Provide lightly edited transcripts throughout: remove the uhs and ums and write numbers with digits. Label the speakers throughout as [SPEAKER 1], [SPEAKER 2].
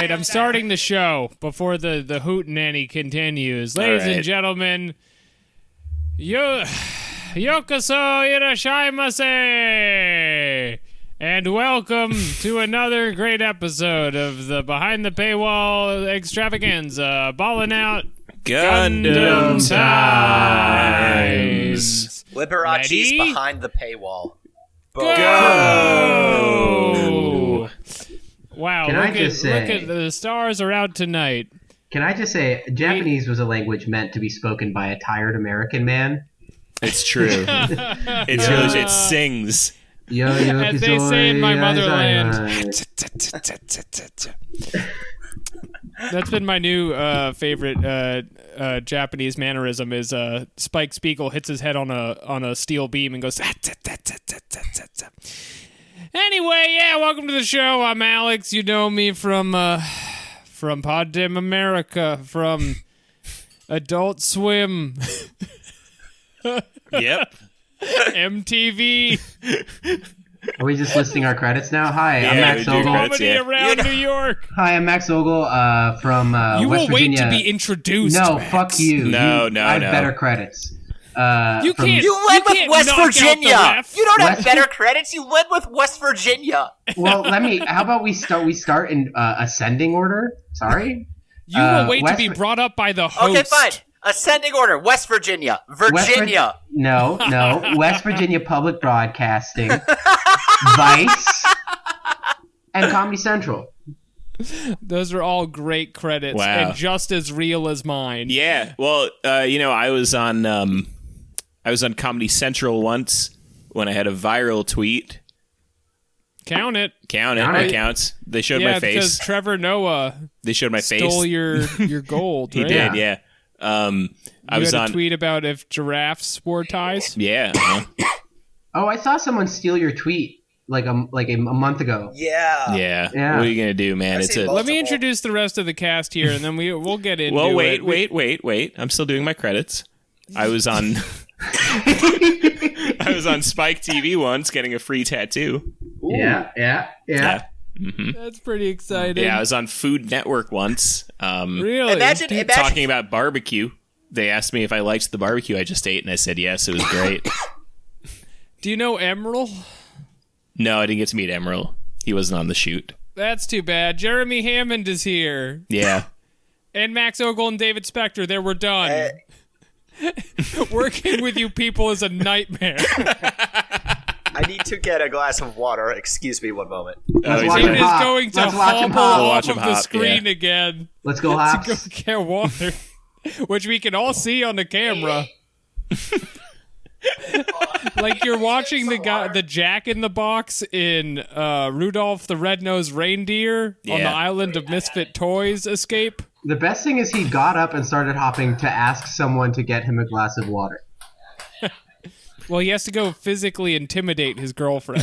[SPEAKER 1] right, I'm starting the show before the hootenanny continues. Ladies and gentlemen, yokoso irashaimase! And welcome to another great episode of the Behind the Paywall extravaganza, balling out Gundam Times.
[SPEAKER 2] Liberace's Behind the Paywall.
[SPEAKER 1] Go! Wow, look at the stars are out tonight.
[SPEAKER 3] Can I just say, Japanese was a language meant to be spoken by a tired American man?
[SPEAKER 4] It's true. It sings.
[SPEAKER 1] As they say in my motherland. That's been my new favorite Japanese mannerism is Spike Spiegel hits his head on a steel beam and goes. Anyway, welcome to the show. I'm Alex. You know me from Poddam America, from Adult Swim.
[SPEAKER 4] Yep.
[SPEAKER 3] MTV. Are we just listing our credits now? Hi, I'm Max Ogle.
[SPEAKER 1] Comedy around New York.
[SPEAKER 3] Hi, I'm Max Ogle from
[SPEAKER 1] you
[SPEAKER 3] West Virginia.
[SPEAKER 1] You will wait to be introduced.
[SPEAKER 3] No,
[SPEAKER 1] Max.
[SPEAKER 3] fuck you.
[SPEAKER 4] No.
[SPEAKER 3] I have better credits.
[SPEAKER 2] You led with West Virginia. You don't have better credits. You led with West Virginia.
[SPEAKER 3] Well, how about we start in ascending order? Sorry.
[SPEAKER 1] You will wait to be brought up by the host.
[SPEAKER 2] Okay, fine. Ascending order, West Virginia. Virginia.
[SPEAKER 3] No. West Virginia Public Broadcasting, Vice, and Comedy Central.
[SPEAKER 1] Those are all great credits and just as real as mine.
[SPEAKER 4] Yeah. Well, I was on Comedy Central once when I had a viral tweet.
[SPEAKER 1] Count it.
[SPEAKER 4] It counts. They showed my face.
[SPEAKER 1] Because Trevor Noah stole your gold.
[SPEAKER 4] He did, yeah. I was
[SPEAKER 1] had a tweet about if giraffes wore ties.
[SPEAKER 4] Yeah.
[SPEAKER 3] Oh, I saw someone steal your tweet like a month ago.
[SPEAKER 2] Yeah.
[SPEAKER 4] What are you gonna do, man?
[SPEAKER 1] Let me introduce the rest of the cast here, and then we'll get into
[SPEAKER 4] it.
[SPEAKER 1] Well,
[SPEAKER 4] wait. I'm still doing my credits. I was on Spike TV once, getting a free tattoo.
[SPEAKER 3] Ooh. Yeah.
[SPEAKER 4] Mm-hmm.
[SPEAKER 1] That's pretty exciting.
[SPEAKER 4] Yeah, I was on Food Network once.
[SPEAKER 1] Really?
[SPEAKER 2] Imagine
[SPEAKER 4] talking about barbecue. They asked me if I liked the barbecue I just ate, and I said yes. It was great.
[SPEAKER 1] Do you know Emerald?
[SPEAKER 4] No, I didn't get to meet Emerald. He wasn't on the shoot.
[SPEAKER 1] That's too bad. Jeremy Hammond is here.
[SPEAKER 4] Yeah.
[SPEAKER 1] And Max Ogle and David Spector. There, we're done. Working with you people is a nightmare.
[SPEAKER 2] I need to get a glass of water. Excuse me one moment.
[SPEAKER 1] David is going to hobble off of the screen again.
[SPEAKER 3] Let's go Hops.
[SPEAKER 1] To go get water. Which we can all see on the camera. Like you're watching the Jack in the Box in Rudolph the Red-Nosed Reindeer on the island of Misfit Toys escape.
[SPEAKER 3] The best thing is he got up and started hopping to ask someone to get him a glass of water.
[SPEAKER 1] Well, he has to go physically intimidate his girlfriend.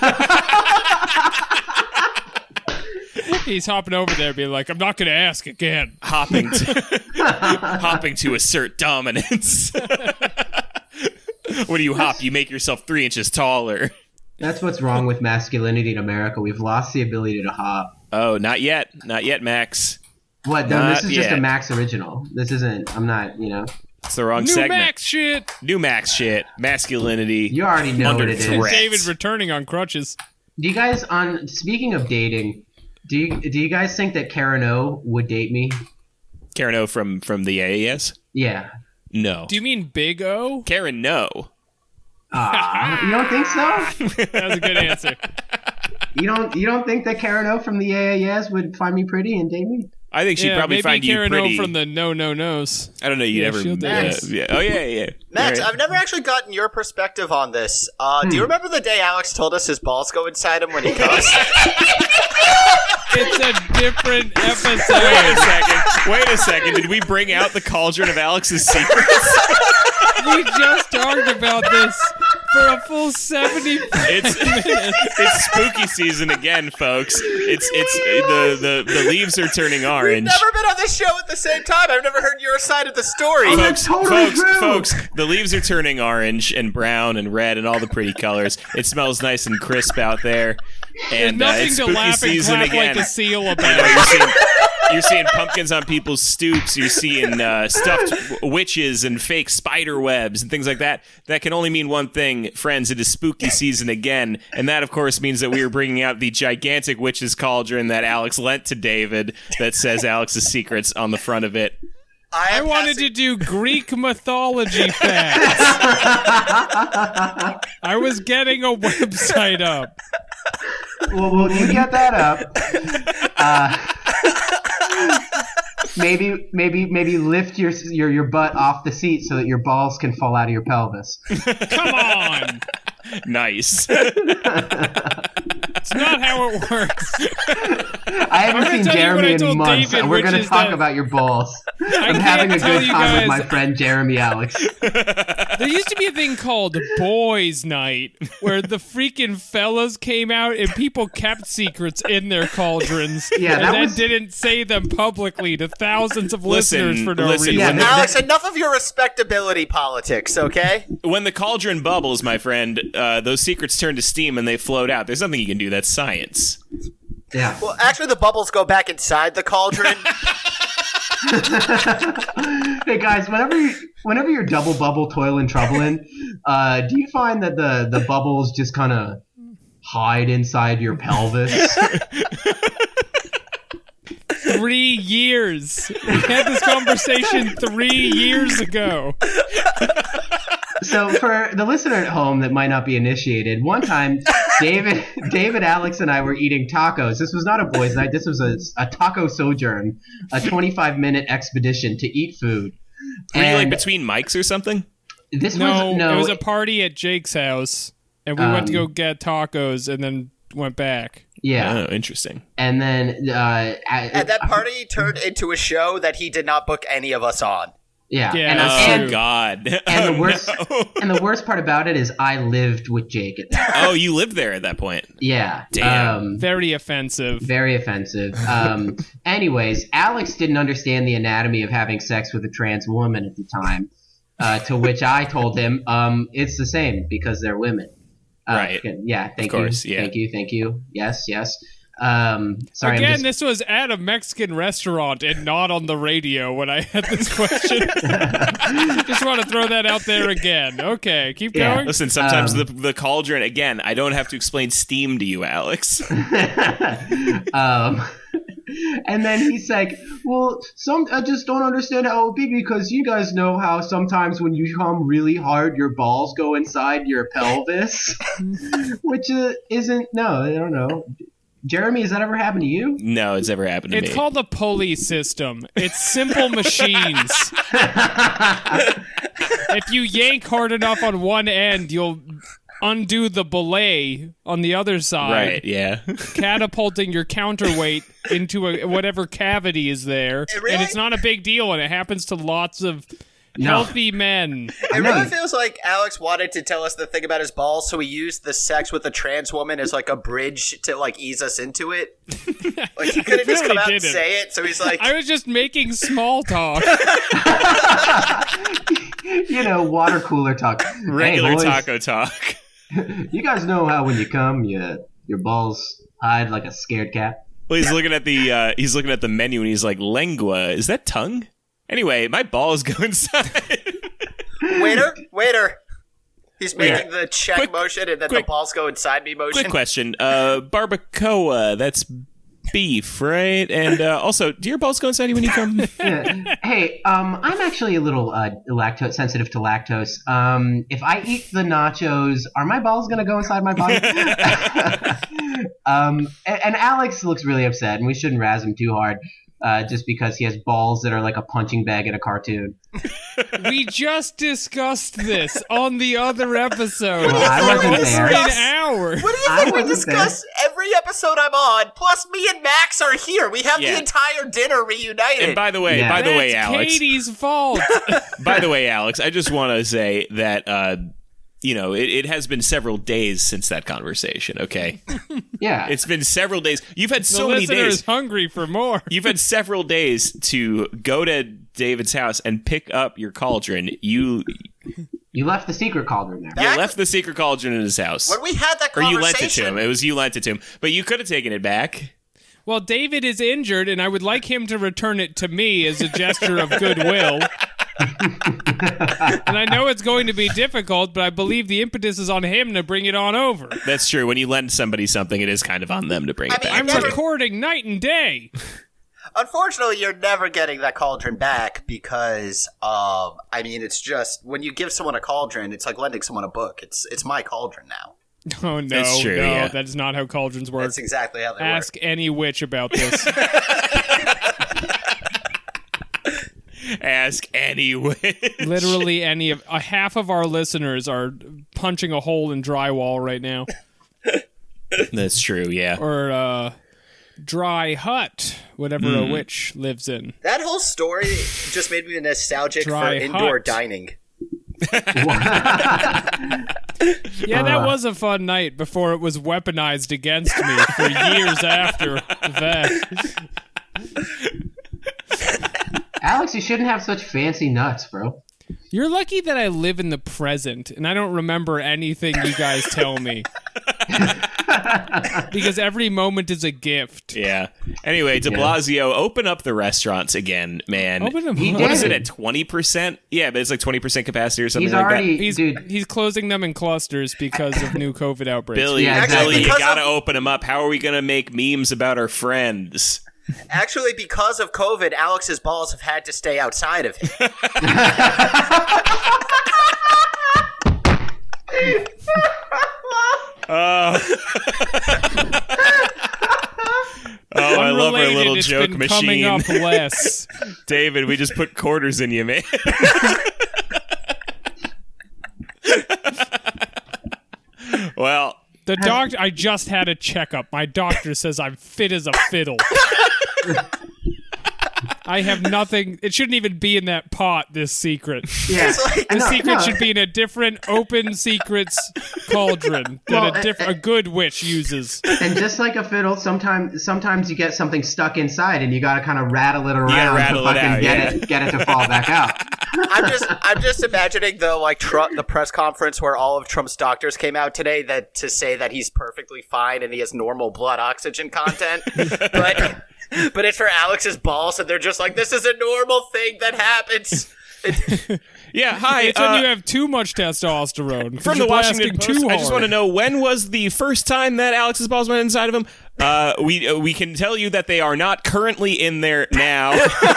[SPEAKER 1] He's hopping over there being like, I'm not going to ask again.
[SPEAKER 4] Hopping to assert dominance. What do you hop? You make yourself 3 inches taller.
[SPEAKER 3] That's what's wrong with masculinity in America. We've lost the ability to hop.
[SPEAKER 4] Oh, not yet. Not yet, Max.
[SPEAKER 3] What? No, this is just a Max original. This isn't, I'm not,
[SPEAKER 4] It's the wrong segment. New Max shit. Masculinity.
[SPEAKER 3] You already know what it is.
[SPEAKER 1] David returning on crutches.
[SPEAKER 3] Do you guys, speaking of dating, do you guys think that Karen O would date me?
[SPEAKER 4] Karen O from the AAS?
[SPEAKER 3] Yeah.
[SPEAKER 4] No.
[SPEAKER 1] Do you mean Big O?
[SPEAKER 4] Karen, no.
[SPEAKER 3] You don't think so?
[SPEAKER 1] That was a good answer.
[SPEAKER 3] You don't think that Karen O from the AAS would find me pretty and date me?
[SPEAKER 4] I think she'd probably find you
[SPEAKER 1] Karen
[SPEAKER 4] pretty.
[SPEAKER 1] O from the No-No-Nos.
[SPEAKER 4] I don't know. You'd ever. Yeah. Oh yeah.
[SPEAKER 2] Max, I've never actually gotten your perspective on this. Do you remember the day Alex told us his balls go inside him when he comes?
[SPEAKER 1] It's a different episode.
[SPEAKER 4] Wait a second. Did we bring out the cauldron of Alex's secrets?
[SPEAKER 1] We just talked about this for a full 70
[SPEAKER 4] It's spooky season again, folks. The leaves are turning
[SPEAKER 2] We've
[SPEAKER 4] orange.
[SPEAKER 2] never been on this show at the same time. I've never heard your side of the story.
[SPEAKER 3] That's totally true.
[SPEAKER 4] Folks, the leaves are turning orange and brown and red and all the pretty colors. It smells nice and crisp out there. And
[SPEAKER 1] nothing
[SPEAKER 4] it's
[SPEAKER 1] to
[SPEAKER 4] spooky
[SPEAKER 1] laugh and
[SPEAKER 4] season
[SPEAKER 1] clap
[SPEAKER 4] again.
[SPEAKER 1] like a seal
[SPEAKER 4] You know,
[SPEAKER 1] about.
[SPEAKER 4] you're seeing pumpkins on people's stoops. You're seeing stuffed witches and fake spider webs and things like that. That can only mean one thing, friends. It is spooky season again. And that, of course, means that we are bringing out the gigantic witch's cauldron that Alex lent to David that says Alex's secrets on the front of it.
[SPEAKER 1] I wanted to do Greek mythology facts. I was getting a website up.
[SPEAKER 3] Well, you get that up. Maybe lift your butt off the seat so that your balls can fall out of your pelvis.
[SPEAKER 1] Come on.
[SPEAKER 4] Nice.
[SPEAKER 1] It's not how it works.
[SPEAKER 3] I haven't seen
[SPEAKER 1] tell you what I
[SPEAKER 3] Jeremy in
[SPEAKER 1] told
[SPEAKER 3] months.
[SPEAKER 1] David,
[SPEAKER 3] We're
[SPEAKER 1] which
[SPEAKER 3] going to
[SPEAKER 1] is
[SPEAKER 3] talk
[SPEAKER 1] that-
[SPEAKER 3] about your balls. I'm
[SPEAKER 1] can't
[SPEAKER 3] having a
[SPEAKER 1] tell
[SPEAKER 3] good
[SPEAKER 1] you
[SPEAKER 3] time with
[SPEAKER 1] guys-
[SPEAKER 3] my friend Jeremy Alex.
[SPEAKER 1] There used to be a thing called Boys Night where the freaking fellas came out and people kept secrets in their cauldrons
[SPEAKER 3] Yeah,
[SPEAKER 1] and
[SPEAKER 3] that
[SPEAKER 1] then
[SPEAKER 3] was-
[SPEAKER 1] didn't say them publicly to thousands of
[SPEAKER 4] Listen,
[SPEAKER 1] listeners for no
[SPEAKER 4] listen,
[SPEAKER 1] reason.
[SPEAKER 3] Yeah,
[SPEAKER 4] when, the,
[SPEAKER 2] Alex, enough of your respectability politics, okay?
[SPEAKER 4] when the cauldron bubbles, my friend, those secrets turn to steam and they float out. There's nothing you can do. That's science.
[SPEAKER 3] Yeah.
[SPEAKER 2] Well, actually, the bubbles go back inside the cauldron.
[SPEAKER 3] Hey guys, whenever you're double bubble toiling troubling, do you find that the bubbles just kind of hide inside your pelvis?
[SPEAKER 1] 3 years. We had this conversation 3 years ago.
[SPEAKER 3] So for the listener at home that might not be initiated, one time David, Alex, and I were eating tacos. This was not a boys' night. This was a taco sojourn, a 25-minute expedition to eat food.
[SPEAKER 4] Were you like
[SPEAKER 3] And
[SPEAKER 4] between mics or something?
[SPEAKER 3] this
[SPEAKER 1] No,
[SPEAKER 3] was no.
[SPEAKER 1] it was a party at Jake's house, and we went to go get tacos and then went back.
[SPEAKER 3] Yeah,
[SPEAKER 4] Oh, interesting.
[SPEAKER 3] and then
[SPEAKER 2] And that party turned into a show that he did not book any of us on.
[SPEAKER 3] yeah,
[SPEAKER 1] Yeah,
[SPEAKER 3] and,
[SPEAKER 1] that's
[SPEAKER 4] Oh,
[SPEAKER 1] true.
[SPEAKER 4] God.
[SPEAKER 3] and
[SPEAKER 4] Oh,
[SPEAKER 3] the worst
[SPEAKER 4] no.
[SPEAKER 3] and the worst part about it is I lived with Jake at that.
[SPEAKER 4] Oh, you lived there at that point.
[SPEAKER 3] Yeah,
[SPEAKER 4] Damn.
[SPEAKER 1] Very offensive.
[SPEAKER 3] very offensive. Anyways, Alex didn't understand the anatomy of having sex with a trans woman at the time. To which I told him, it's the same because they're women.
[SPEAKER 4] Right.
[SPEAKER 3] Okay, yeah. Thank
[SPEAKER 4] course,
[SPEAKER 3] you.
[SPEAKER 4] yeah.
[SPEAKER 3] Thank you. Yes. Sorry.
[SPEAKER 1] Again,
[SPEAKER 3] I'm just,
[SPEAKER 1] this was at a Mexican restaurant and not on the radio when I had this question. Just want to throw that out there again. Okay, keep
[SPEAKER 3] Yeah.
[SPEAKER 1] going.
[SPEAKER 4] Listen, sometimes the cauldron, again, I don't have to explain steam to you, Alex.
[SPEAKER 3] and then he's like, "Well, I just don't understand how it would be because you guys know how sometimes when you come really hard, your balls go inside your pelvis, which isn't. No, I don't know. Jeremy, has that ever happened to you?
[SPEAKER 4] No, it's never happened to
[SPEAKER 1] It's
[SPEAKER 4] me.
[SPEAKER 1] called a pulley system. It's simple machines. If you yank hard enough on one end, you'll undo the belay on the other side,
[SPEAKER 4] Right, yeah.
[SPEAKER 1] catapulting your counterweight into whatever cavity is there.
[SPEAKER 2] Really?
[SPEAKER 1] And it's not a big deal, and it happens to lots of
[SPEAKER 3] No.
[SPEAKER 1] healthy men.
[SPEAKER 2] It
[SPEAKER 3] know.
[SPEAKER 2] really feels like Alex wanted to tell us the thing about his balls, so he used the sex with a trans woman as like a bridge to like ease us into it. Like he couldn't just
[SPEAKER 1] really
[SPEAKER 2] come out and
[SPEAKER 1] didn't.
[SPEAKER 2] say it, so he's like,
[SPEAKER 1] I was just making small talk.
[SPEAKER 3] Water cooler talk.
[SPEAKER 4] Regular
[SPEAKER 3] Hey, boys,
[SPEAKER 4] taco talk.
[SPEAKER 3] You guys know how when you come, your balls hide like a scared cat.
[SPEAKER 4] Well, he's looking at the menu and he's like, lengua, is that tongue? Anyway, my balls go inside.
[SPEAKER 2] waiter. He's making the check
[SPEAKER 4] Quick-
[SPEAKER 2] motion and then
[SPEAKER 4] quick-
[SPEAKER 2] the balls go inside me motion.
[SPEAKER 4] Quick question. Barbacoa, that's beef, right? And also, do your balls go inside you when you come?
[SPEAKER 3] Yeah. Hey, I'm actually a little lactose sensitive to lactose. If I eat the nachos, are my balls gonna go inside my body? And Alex looks really upset, and we shouldn't razz him too hard. Just because he has balls that are like a punching bag in a cartoon.
[SPEAKER 1] We just discussed this on the other episode.
[SPEAKER 3] Well, I
[SPEAKER 1] for
[SPEAKER 3] wasn't
[SPEAKER 1] over
[SPEAKER 3] there.
[SPEAKER 1] an hour.
[SPEAKER 2] What do you
[SPEAKER 3] I
[SPEAKER 2] think we
[SPEAKER 3] wasn't
[SPEAKER 2] discuss every episode I'm on? Plus, me and Max are here. We have
[SPEAKER 4] Yeah.
[SPEAKER 2] the entire dinner reunited.
[SPEAKER 4] And by the way,
[SPEAKER 3] Yeah.
[SPEAKER 1] That's
[SPEAKER 4] Alex.
[SPEAKER 1] Katie's fault.
[SPEAKER 4] By the way, Alex, I just want to say that it has been several days since that conversation, okay?
[SPEAKER 3] Yeah.
[SPEAKER 4] It's been several days. You've had so
[SPEAKER 1] the
[SPEAKER 4] many
[SPEAKER 1] listener
[SPEAKER 4] days.
[SPEAKER 1] is hungry for more.
[SPEAKER 4] You've had several days to go to David's house and pick up your cauldron. You
[SPEAKER 3] left the secret cauldron there.
[SPEAKER 2] That-
[SPEAKER 4] left the secret cauldron in his house.
[SPEAKER 2] When we had that
[SPEAKER 4] Or
[SPEAKER 2] conversation,
[SPEAKER 4] you lent it to him. It was you lent it to him. But you could have taken it back.
[SPEAKER 1] Well, David is injured, and I would like him to return it to me as a gesture of goodwill. And I know it's going to be difficult, but I believe the impetus is on him to bring it on over.
[SPEAKER 4] That's true. When you lend somebody something, it is kind of on them to bring it
[SPEAKER 2] mean,
[SPEAKER 4] back.
[SPEAKER 1] I'm
[SPEAKER 2] never-
[SPEAKER 1] recording night and day.
[SPEAKER 2] Unfortunately, you're never getting that cauldron back because, it's just when you give someone a cauldron, it's like lending someone a book. It's my cauldron now.
[SPEAKER 1] Oh, no,
[SPEAKER 4] That's true,
[SPEAKER 1] no,
[SPEAKER 4] yeah.
[SPEAKER 1] that's not how cauldrons work.
[SPEAKER 2] That's exactly how they
[SPEAKER 1] Ask
[SPEAKER 2] work.
[SPEAKER 1] any witch about this.
[SPEAKER 4] Ask anyway.
[SPEAKER 1] Literally any of half of our listeners are punching a hole in drywall right now.
[SPEAKER 4] That's true, yeah.
[SPEAKER 1] Or dry hut, whatever a witch lives in.
[SPEAKER 2] That whole story just made me nostalgic
[SPEAKER 1] Dry
[SPEAKER 2] for indoor
[SPEAKER 1] hut.
[SPEAKER 2] dining.
[SPEAKER 1] Yeah, that was a fun night before it was weaponized against me for years after that.
[SPEAKER 3] Alex, you shouldn't have such fancy nuts, bro.
[SPEAKER 1] You're lucky that I live in the present and I don't remember anything you guys tell me. Because every moment is a gift.
[SPEAKER 4] Yeah. Anyway, de Blasio, open up the restaurants again, man.
[SPEAKER 1] Open them
[SPEAKER 3] He
[SPEAKER 1] up.
[SPEAKER 3] did.
[SPEAKER 4] What is it at 20%? Yeah, but it's like 20% capacity or something
[SPEAKER 3] He's
[SPEAKER 4] like
[SPEAKER 3] already,
[SPEAKER 1] He's
[SPEAKER 3] dude.
[SPEAKER 1] he's closing them in clusters because of new COVID
[SPEAKER 4] that.
[SPEAKER 1] outbreaks.
[SPEAKER 4] Billy,
[SPEAKER 3] Yeah,
[SPEAKER 2] exactly.
[SPEAKER 4] Billy, you
[SPEAKER 2] Because
[SPEAKER 4] gotta
[SPEAKER 2] of-
[SPEAKER 4] open them up. How are we gonna make memes about our friends?
[SPEAKER 2] Actually, because of COVID, Alex's balls have had to stay outside of him.
[SPEAKER 4] Oh, I love our
[SPEAKER 1] Unrelated,
[SPEAKER 4] little
[SPEAKER 1] it's
[SPEAKER 4] joke
[SPEAKER 1] been coming
[SPEAKER 4] machine.
[SPEAKER 1] up less.
[SPEAKER 4] David, we just put quarters in you, man. Well,
[SPEAKER 1] The doctor. I just had a checkup. My doctor says I'm fit as a fiddle. I have nothing. It shouldn't even be in that pot. This secret.
[SPEAKER 3] Yeah.
[SPEAKER 2] It's like-
[SPEAKER 1] The
[SPEAKER 3] No,
[SPEAKER 1] secret
[SPEAKER 3] no.
[SPEAKER 1] should be in a different open secrets cauldron
[SPEAKER 3] Well,
[SPEAKER 1] that a good witch uses.
[SPEAKER 3] And just like a fiddle, sometimes you get something stuck inside, and you got to kind of rattle it around
[SPEAKER 4] rattle
[SPEAKER 3] to
[SPEAKER 4] it
[SPEAKER 3] fucking
[SPEAKER 4] out,
[SPEAKER 3] get it to fall back out.
[SPEAKER 2] I'm just imagining the press conference where all of Trump's doctors came out today that to say that he's perfectly fine and he has normal blood oxygen content, but it's for Alex's balls, and they're just like, this is a normal thing that happens.
[SPEAKER 4] yeah, hi.
[SPEAKER 1] It's when you have too much testosterone. 'cause
[SPEAKER 4] From
[SPEAKER 1] you're
[SPEAKER 4] the Washington
[SPEAKER 1] blasting
[SPEAKER 4] Post,
[SPEAKER 1] too
[SPEAKER 4] I just
[SPEAKER 1] hard.
[SPEAKER 4] want to know, when was the first time that Alex's balls went inside of him? We can tell you that they are not currently in there now.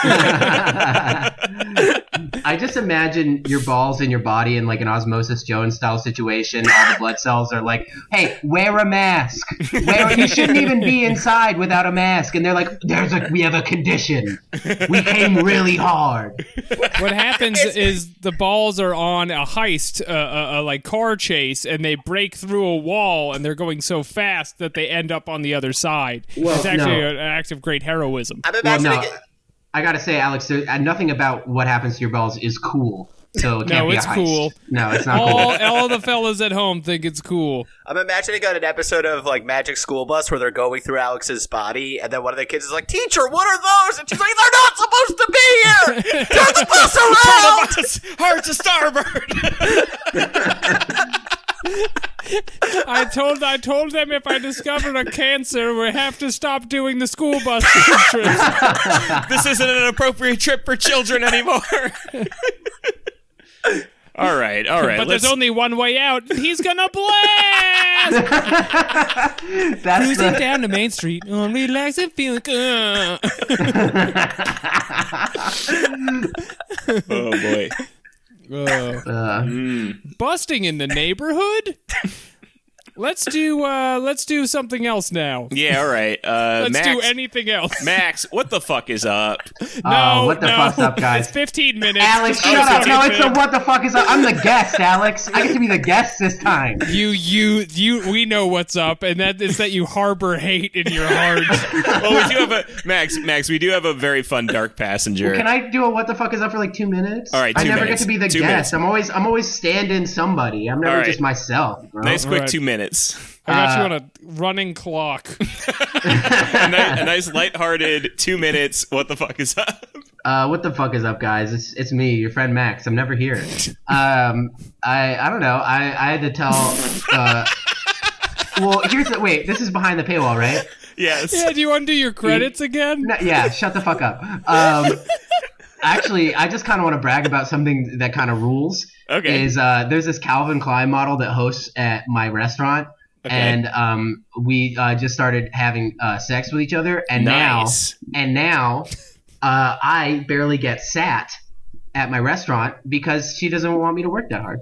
[SPEAKER 3] I just imagine your balls in your body in like an Osmosis Jones style situation. All the blood cells are like, "Hey, wear a mask. You shouldn't even be inside without a mask." And they're like, "We have a condition. We came really hard."
[SPEAKER 1] What happens is the balls are on a heist, a like car chase, and they break through a wall, and they're going so fast that they end up on the other side.
[SPEAKER 3] Well,
[SPEAKER 1] it's actually
[SPEAKER 3] no.
[SPEAKER 1] an act of great heroism.
[SPEAKER 2] I'm
[SPEAKER 3] Well,
[SPEAKER 2] imagining
[SPEAKER 3] no, I gotta say, Alex, nothing about what happens to your balls is cool. So it can't
[SPEAKER 1] No,
[SPEAKER 3] be
[SPEAKER 1] it's
[SPEAKER 3] a heist.
[SPEAKER 1] cool.
[SPEAKER 3] No, it's not
[SPEAKER 1] all
[SPEAKER 3] cool.
[SPEAKER 1] all the fellas at home think it's cool.
[SPEAKER 2] I'm imagining on an episode of like Magic School Bus where they're going through Alex's body, and then one of the kids is like, "Teacher, what are those?" And she's like, "They're not supposed to be here. Turn the bus around."
[SPEAKER 4] Hard to starboard.
[SPEAKER 1] I told them if I discovered a cancer, we have to stop doing the school bus trips.
[SPEAKER 4] This isn't an appropriate trip for children anymore. All right.
[SPEAKER 1] But there's only one way out. He's gonna blast!
[SPEAKER 3] That's
[SPEAKER 1] Cruising
[SPEAKER 3] the,
[SPEAKER 1] down to Main Street, oh, relax and feeling good.
[SPEAKER 4] Oh boy.
[SPEAKER 1] Busting in the neighborhood? Let's do something else now.
[SPEAKER 4] Yeah, all right.
[SPEAKER 1] Let's
[SPEAKER 4] Max,
[SPEAKER 1] do anything else.
[SPEAKER 4] Max, what the fuck is up?
[SPEAKER 1] No,
[SPEAKER 3] what the fuck's up, guys?
[SPEAKER 1] It's 15 minutes.
[SPEAKER 3] Alex,
[SPEAKER 1] Oh,
[SPEAKER 3] shut up. No, it's the
[SPEAKER 1] 15
[SPEAKER 3] what the fuck is up. I'm the guest, Alex. I get to be the guest this time.
[SPEAKER 1] We know what's up, and that is that you harbor hate in your heart.
[SPEAKER 4] Well, we do have a Max. We do have a very fun dark passenger.
[SPEAKER 3] Can I do a what the fuck is up for like 2 minutes?
[SPEAKER 4] All right,
[SPEAKER 3] I
[SPEAKER 4] 2
[SPEAKER 3] never
[SPEAKER 4] minutes.
[SPEAKER 3] get to be the
[SPEAKER 4] 2
[SPEAKER 3] guest.
[SPEAKER 4] minutes.
[SPEAKER 3] I'm always stand-in somebody. I'm never
[SPEAKER 4] All right.
[SPEAKER 3] just myself, bro.
[SPEAKER 4] Nice quick
[SPEAKER 1] Right.
[SPEAKER 4] 2 minutes.
[SPEAKER 1] I got you on a running clock.
[SPEAKER 4] A nice lighthearted 2 minutes. What the fuck is up?
[SPEAKER 3] What the fuck is up, guys? It's me, your friend Max. I'm never here. I don't know. I had to tell. Well, wait. This is behind the paywall, right?
[SPEAKER 4] Yes.
[SPEAKER 1] Yeah, do you undo your credits again?
[SPEAKER 3] No, yeah. Shut the fuck up. Actually, I just kind of want to brag about something that kind of rules.
[SPEAKER 4] Okay.
[SPEAKER 3] Is there's this Calvin Klein model that hosts at my restaurant, and we just started having sex with each other, and
[SPEAKER 4] Nice.
[SPEAKER 3] now I barely get sat at my restaurant because she doesn't want me to work that hard,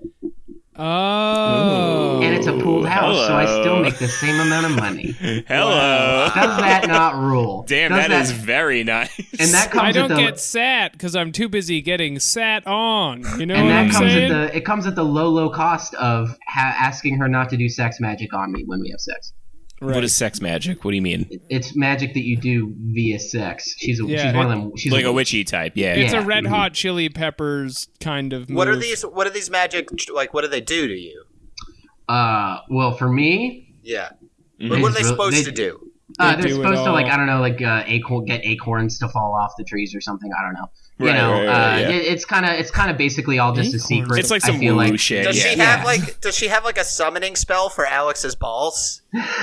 [SPEAKER 1] Oh.
[SPEAKER 3] and it's a pooled house, so I still
[SPEAKER 4] hello.
[SPEAKER 3] make the same amount of money.
[SPEAKER 4] Hello.
[SPEAKER 3] Does that not rule?
[SPEAKER 4] Damn,
[SPEAKER 3] Does
[SPEAKER 4] that is very nice.
[SPEAKER 3] And that comes
[SPEAKER 1] I don't
[SPEAKER 3] at the,
[SPEAKER 1] get sat because I'm too busy getting sat on. You know
[SPEAKER 3] and
[SPEAKER 1] what
[SPEAKER 3] that
[SPEAKER 1] I'm
[SPEAKER 3] comes
[SPEAKER 1] saying?
[SPEAKER 3] at the it comes at the low cost of asking her not to do sex magic on me when we have sex.
[SPEAKER 1] Right.
[SPEAKER 4] What is sex magic? What do you mean?
[SPEAKER 3] It's magic that you do via sex. She's one of them. She's
[SPEAKER 4] Like a witchy type, yeah.
[SPEAKER 1] It's
[SPEAKER 3] Yeah.
[SPEAKER 1] a Red Hot Chili Peppers kind of move.
[SPEAKER 2] What are these magic, like, what do they do to you?
[SPEAKER 3] Well, for me,
[SPEAKER 2] Yeah.
[SPEAKER 3] They
[SPEAKER 2] What are they
[SPEAKER 3] just-
[SPEAKER 2] supposed
[SPEAKER 3] they-
[SPEAKER 2] to do?
[SPEAKER 3] they're
[SPEAKER 1] do it
[SPEAKER 3] supposed to, like,
[SPEAKER 1] all.
[SPEAKER 3] I don't know, like get acorns to fall off the trees or something. I don't know.
[SPEAKER 4] Right, right, yeah.
[SPEAKER 3] It's kind of basically all just a
[SPEAKER 1] Acorns.
[SPEAKER 3] secret.
[SPEAKER 4] It's like
[SPEAKER 3] I
[SPEAKER 4] some
[SPEAKER 3] feel
[SPEAKER 4] woo
[SPEAKER 3] like.
[SPEAKER 4] shit.
[SPEAKER 2] Does
[SPEAKER 4] Yeah.
[SPEAKER 2] she have like a summoning spell for Alex's balls?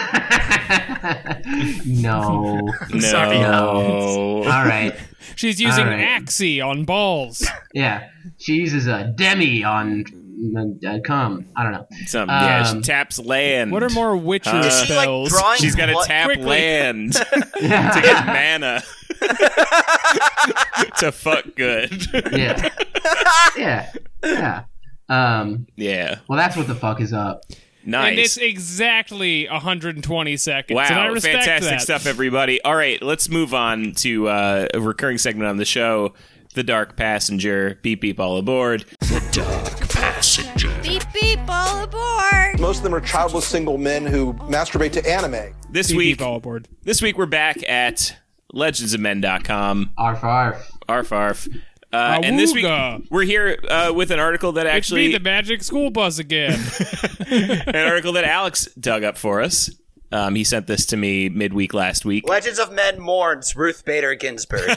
[SPEAKER 3] No.
[SPEAKER 2] Sorry,
[SPEAKER 4] No.
[SPEAKER 3] All right.
[SPEAKER 1] She's using
[SPEAKER 3] All right.
[SPEAKER 1] Axie on balls.
[SPEAKER 3] Yeah. She uses a demi on cum. I don't know.
[SPEAKER 4] She taps land.
[SPEAKER 1] What are more Witcher
[SPEAKER 2] Is she like
[SPEAKER 1] spells?
[SPEAKER 2] drawing?
[SPEAKER 4] She's got to
[SPEAKER 2] blood-
[SPEAKER 4] tap
[SPEAKER 1] Quickly.
[SPEAKER 4] land to get mana. To fuck good.
[SPEAKER 3] Yeah. Yeah.
[SPEAKER 4] Yeah.
[SPEAKER 3] Well, that's what the fuck is up.
[SPEAKER 1] And it's
[SPEAKER 4] Nice.
[SPEAKER 1] exactly 120 seconds.
[SPEAKER 4] Wow,
[SPEAKER 1] and I respect
[SPEAKER 4] fantastic
[SPEAKER 1] that.
[SPEAKER 4] stuff, everybody. All right, let's move on to a recurring segment on the show, The Dark Passenger. Beep, beep, all aboard.
[SPEAKER 5] Beep beep, all aboard!
[SPEAKER 6] Most of them are childless single men who masturbate to anime.
[SPEAKER 4] This
[SPEAKER 1] Beep,
[SPEAKER 4] week,
[SPEAKER 1] beep, all aboard.
[SPEAKER 4] we're back at legendsofmen.com.
[SPEAKER 3] Arf arf.
[SPEAKER 4] Arf, arf. And this week,
[SPEAKER 1] Awooga.
[SPEAKER 4] we're here with an article that
[SPEAKER 1] It's
[SPEAKER 4] actually...
[SPEAKER 1] me, the magic school bus again.
[SPEAKER 4] an article that Alex dug up for us. He sent this to me midweek last week.
[SPEAKER 2] Legends of Men mourns Ruth Bader Ginsburg.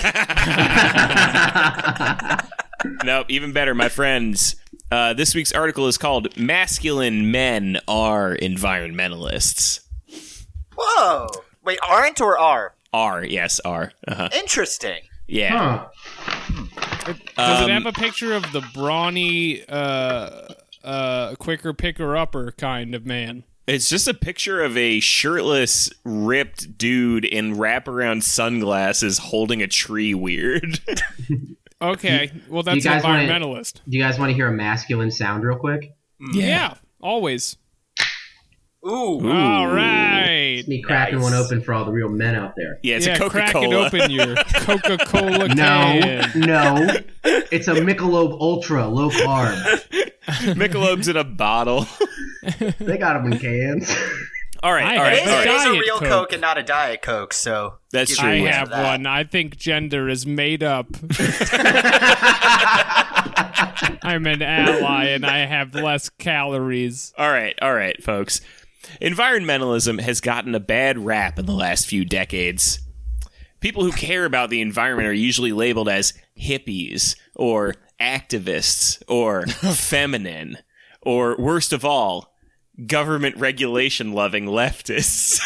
[SPEAKER 4] Nope, even better, my friends. This week's article is called Masculine Men Are Environmentalists.
[SPEAKER 2] Whoa! Wait, aren't or are?
[SPEAKER 4] Are, yes, are. Uh-huh.
[SPEAKER 2] Interesting.
[SPEAKER 4] Yeah.
[SPEAKER 3] Huh.
[SPEAKER 1] Does it have a picture of the brawny, quicker picker-upper kind of man?
[SPEAKER 4] It's just a picture of a shirtless, ripped dude in wraparound sunglasses holding a tree weird.
[SPEAKER 1] Okay, well, that's
[SPEAKER 3] you
[SPEAKER 1] an
[SPEAKER 3] guys wanna-
[SPEAKER 1] environmentalist.
[SPEAKER 3] Do you guys want to hear a masculine sound real quick?
[SPEAKER 1] Yeah, always.
[SPEAKER 2] Ooh.
[SPEAKER 1] All right.
[SPEAKER 3] Me cracking
[SPEAKER 2] Nice.
[SPEAKER 3] one open for all the real men out there.
[SPEAKER 4] Yeah, it's
[SPEAKER 1] Yeah,
[SPEAKER 4] a
[SPEAKER 1] crack it
[SPEAKER 4] Coca-Cola.
[SPEAKER 1] open your Coca-Cola
[SPEAKER 3] No,
[SPEAKER 1] can.
[SPEAKER 3] no. It's a Michelob Ultra, low carb.
[SPEAKER 4] Michelob's in a bottle.
[SPEAKER 3] They got them in cans.
[SPEAKER 4] All right,
[SPEAKER 1] I
[SPEAKER 4] all right,
[SPEAKER 1] have
[SPEAKER 4] all
[SPEAKER 2] It
[SPEAKER 4] right.
[SPEAKER 2] is a
[SPEAKER 1] Diet
[SPEAKER 2] real
[SPEAKER 1] Coke.
[SPEAKER 2] Coke and not a Diet Coke, so
[SPEAKER 4] That's
[SPEAKER 2] give
[SPEAKER 4] true,
[SPEAKER 2] me
[SPEAKER 1] I
[SPEAKER 4] yeah.
[SPEAKER 2] credit
[SPEAKER 1] have
[SPEAKER 2] for that.
[SPEAKER 1] one. I think gender is made up. I'm an ally and I have less calories.
[SPEAKER 4] All right, folks. Environmentalism has gotten a bad rap in the last few decades. People who care about the environment are usually labeled as hippies or activists or feminine or, worst of all, government regulation loving leftists.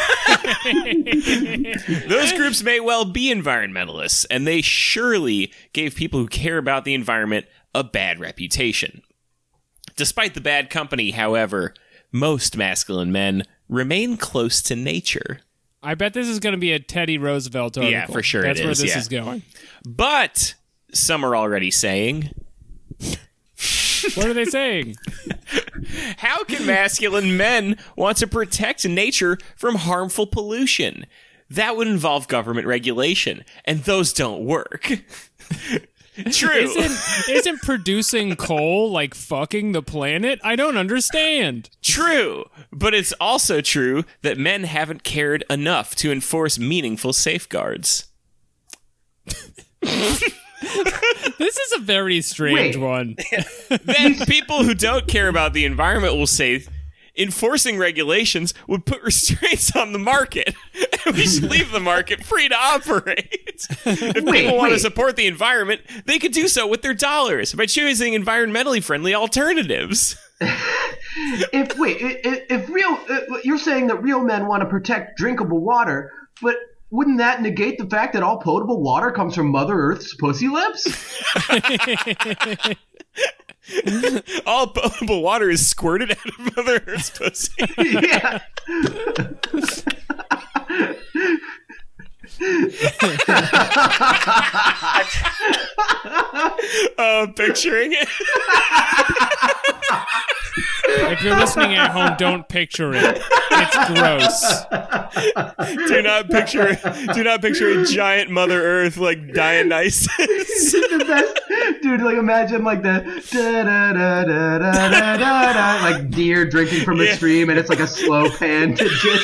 [SPEAKER 4] Those groups may well be environmentalists, and they surely gave people who care about the environment a bad reputation. Despite the bad company, however, most masculine men remain close to nature.
[SPEAKER 1] I bet this is going to be a Teddy Roosevelt article.
[SPEAKER 4] Yeah, for sure
[SPEAKER 1] That's
[SPEAKER 4] it
[SPEAKER 1] where
[SPEAKER 4] is,
[SPEAKER 1] this
[SPEAKER 4] yeah.
[SPEAKER 1] is going.
[SPEAKER 4] But some are already saying,
[SPEAKER 1] What are they saying?
[SPEAKER 4] How can masculine men want to protect nature from harmful pollution? That would involve government regulation, and those don't work. True.
[SPEAKER 1] Isn't producing coal like fucking the planet? I don't understand.
[SPEAKER 4] True, but it's also true that men haven't cared enough to enforce meaningful safeguards.
[SPEAKER 1] This is a very strange
[SPEAKER 3] Wait.
[SPEAKER 1] one.
[SPEAKER 4] Then people who don't care about the environment will say enforcing regulations would put restraints on the market, and we should leave the market free to operate. If people want to support the environment, they could do so with their dollars by choosing environmentally friendly alternatives.
[SPEAKER 3] You're saying that real men want to protect drinkable water, but wouldn't that negate the fact that all potable water comes from Mother Earth's pussy lips?
[SPEAKER 4] All potable water is squirted out of Mother Earth's pussy.
[SPEAKER 3] Yeah.
[SPEAKER 4] Picturing it.
[SPEAKER 1] If you're listening at home, don't picture it. It's gross.
[SPEAKER 4] Do not picture a giant Mother Earth like Dionysus.
[SPEAKER 3] The best, dude. Like imagine like the da da da da da da da da, like deer drinking from a stream, and it's like a slow pan to just.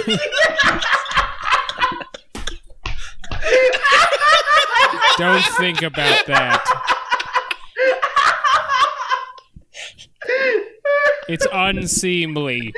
[SPEAKER 1] Don't think about that. It's unseemly.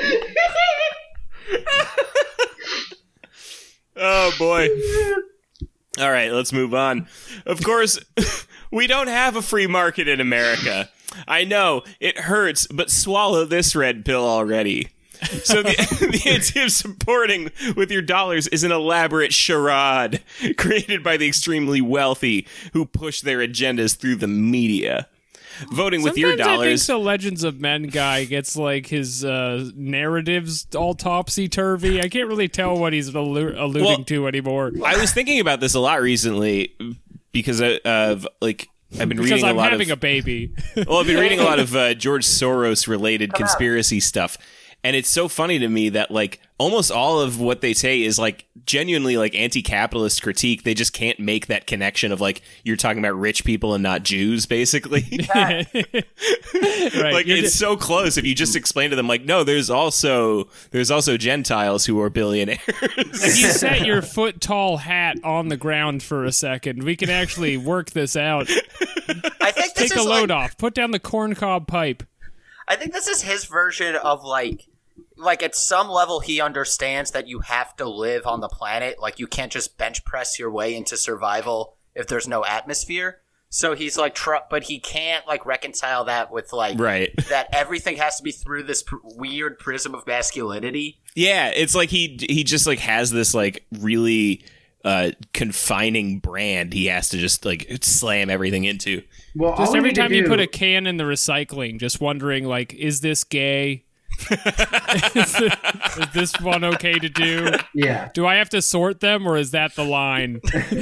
[SPEAKER 4] Oh boy. All right, let's move on. Of course, we don't have a free market in America. I know, it hurts, but swallow this red pill already. So the idea of supporting with your dollars is an elaborate charade created by the extremely wealthy who push their agendas through the media. Voting with your
[SPEAKER 1] Sometimes I think
[SPEAKER 4] dollars.
[SPEAKER 1] the Legends of Men guy gets like his narratives all topsy-turvy. I can't really tell what he's alluding to anymore.
[SPEAKER 4] I was thinking about this a lot recently because of like I've been
[SPEAKER 1] Because
[SPEAKER 4] reading
[SPEAKER 1] I'm
[SPEAKER 4] a lot
[SPEAKER 1] having
[SPEAKER 4] of
[SPEAKER 1] a baby.
[SPEAKER 4] well, I've been reading a lot of George Soros related conspiracy stuff. And it's so funny to me that like almost all of what they say is like genuinely like anti-capitalist critique. They just can't make that connection of like you're talking about rich people and not Jews, basically.
[SPEAKER 1] Right.
[SPEAKER 4] Like it's so close if you just explain to them like, no, there's also Gentiles who are billionaires.
[SPEAKER 1] If you set your foot tall hat on the ground for a second, we can actually work this out.
[SPEAKER 2] I think this
[SPEAKER 1] Take
[SPEAKER 2] is
[SPEAKER 1] a load
[SPEAKER 2] like,
[SPEAKER 1] off. Put down the corncob pipe.
[SPEAKER 2] I think this is his version of like at some level he understands that you have to live on the planet. Like you can't just bench press your way into survival if there's no atmosphere. So he's like, but he can't like reconcile that with like
[SPEAKER 4] Right.
[SPEAKER 2] that everything has to be through this weird prism of masculinity.
[SPEAKER 4] Yeah, it's like he just like has this like really confining brand he has to just like slam everything into.
[SPEAKER 3] Well,
[SPEAKER 1] Just every time you put a can in the recycling, just wondering, like, is this gay? Is this one okay to do?
[SPEAKER 3] Yeah.
[SPEAKER 1] Do I have to sort them, or is that the line?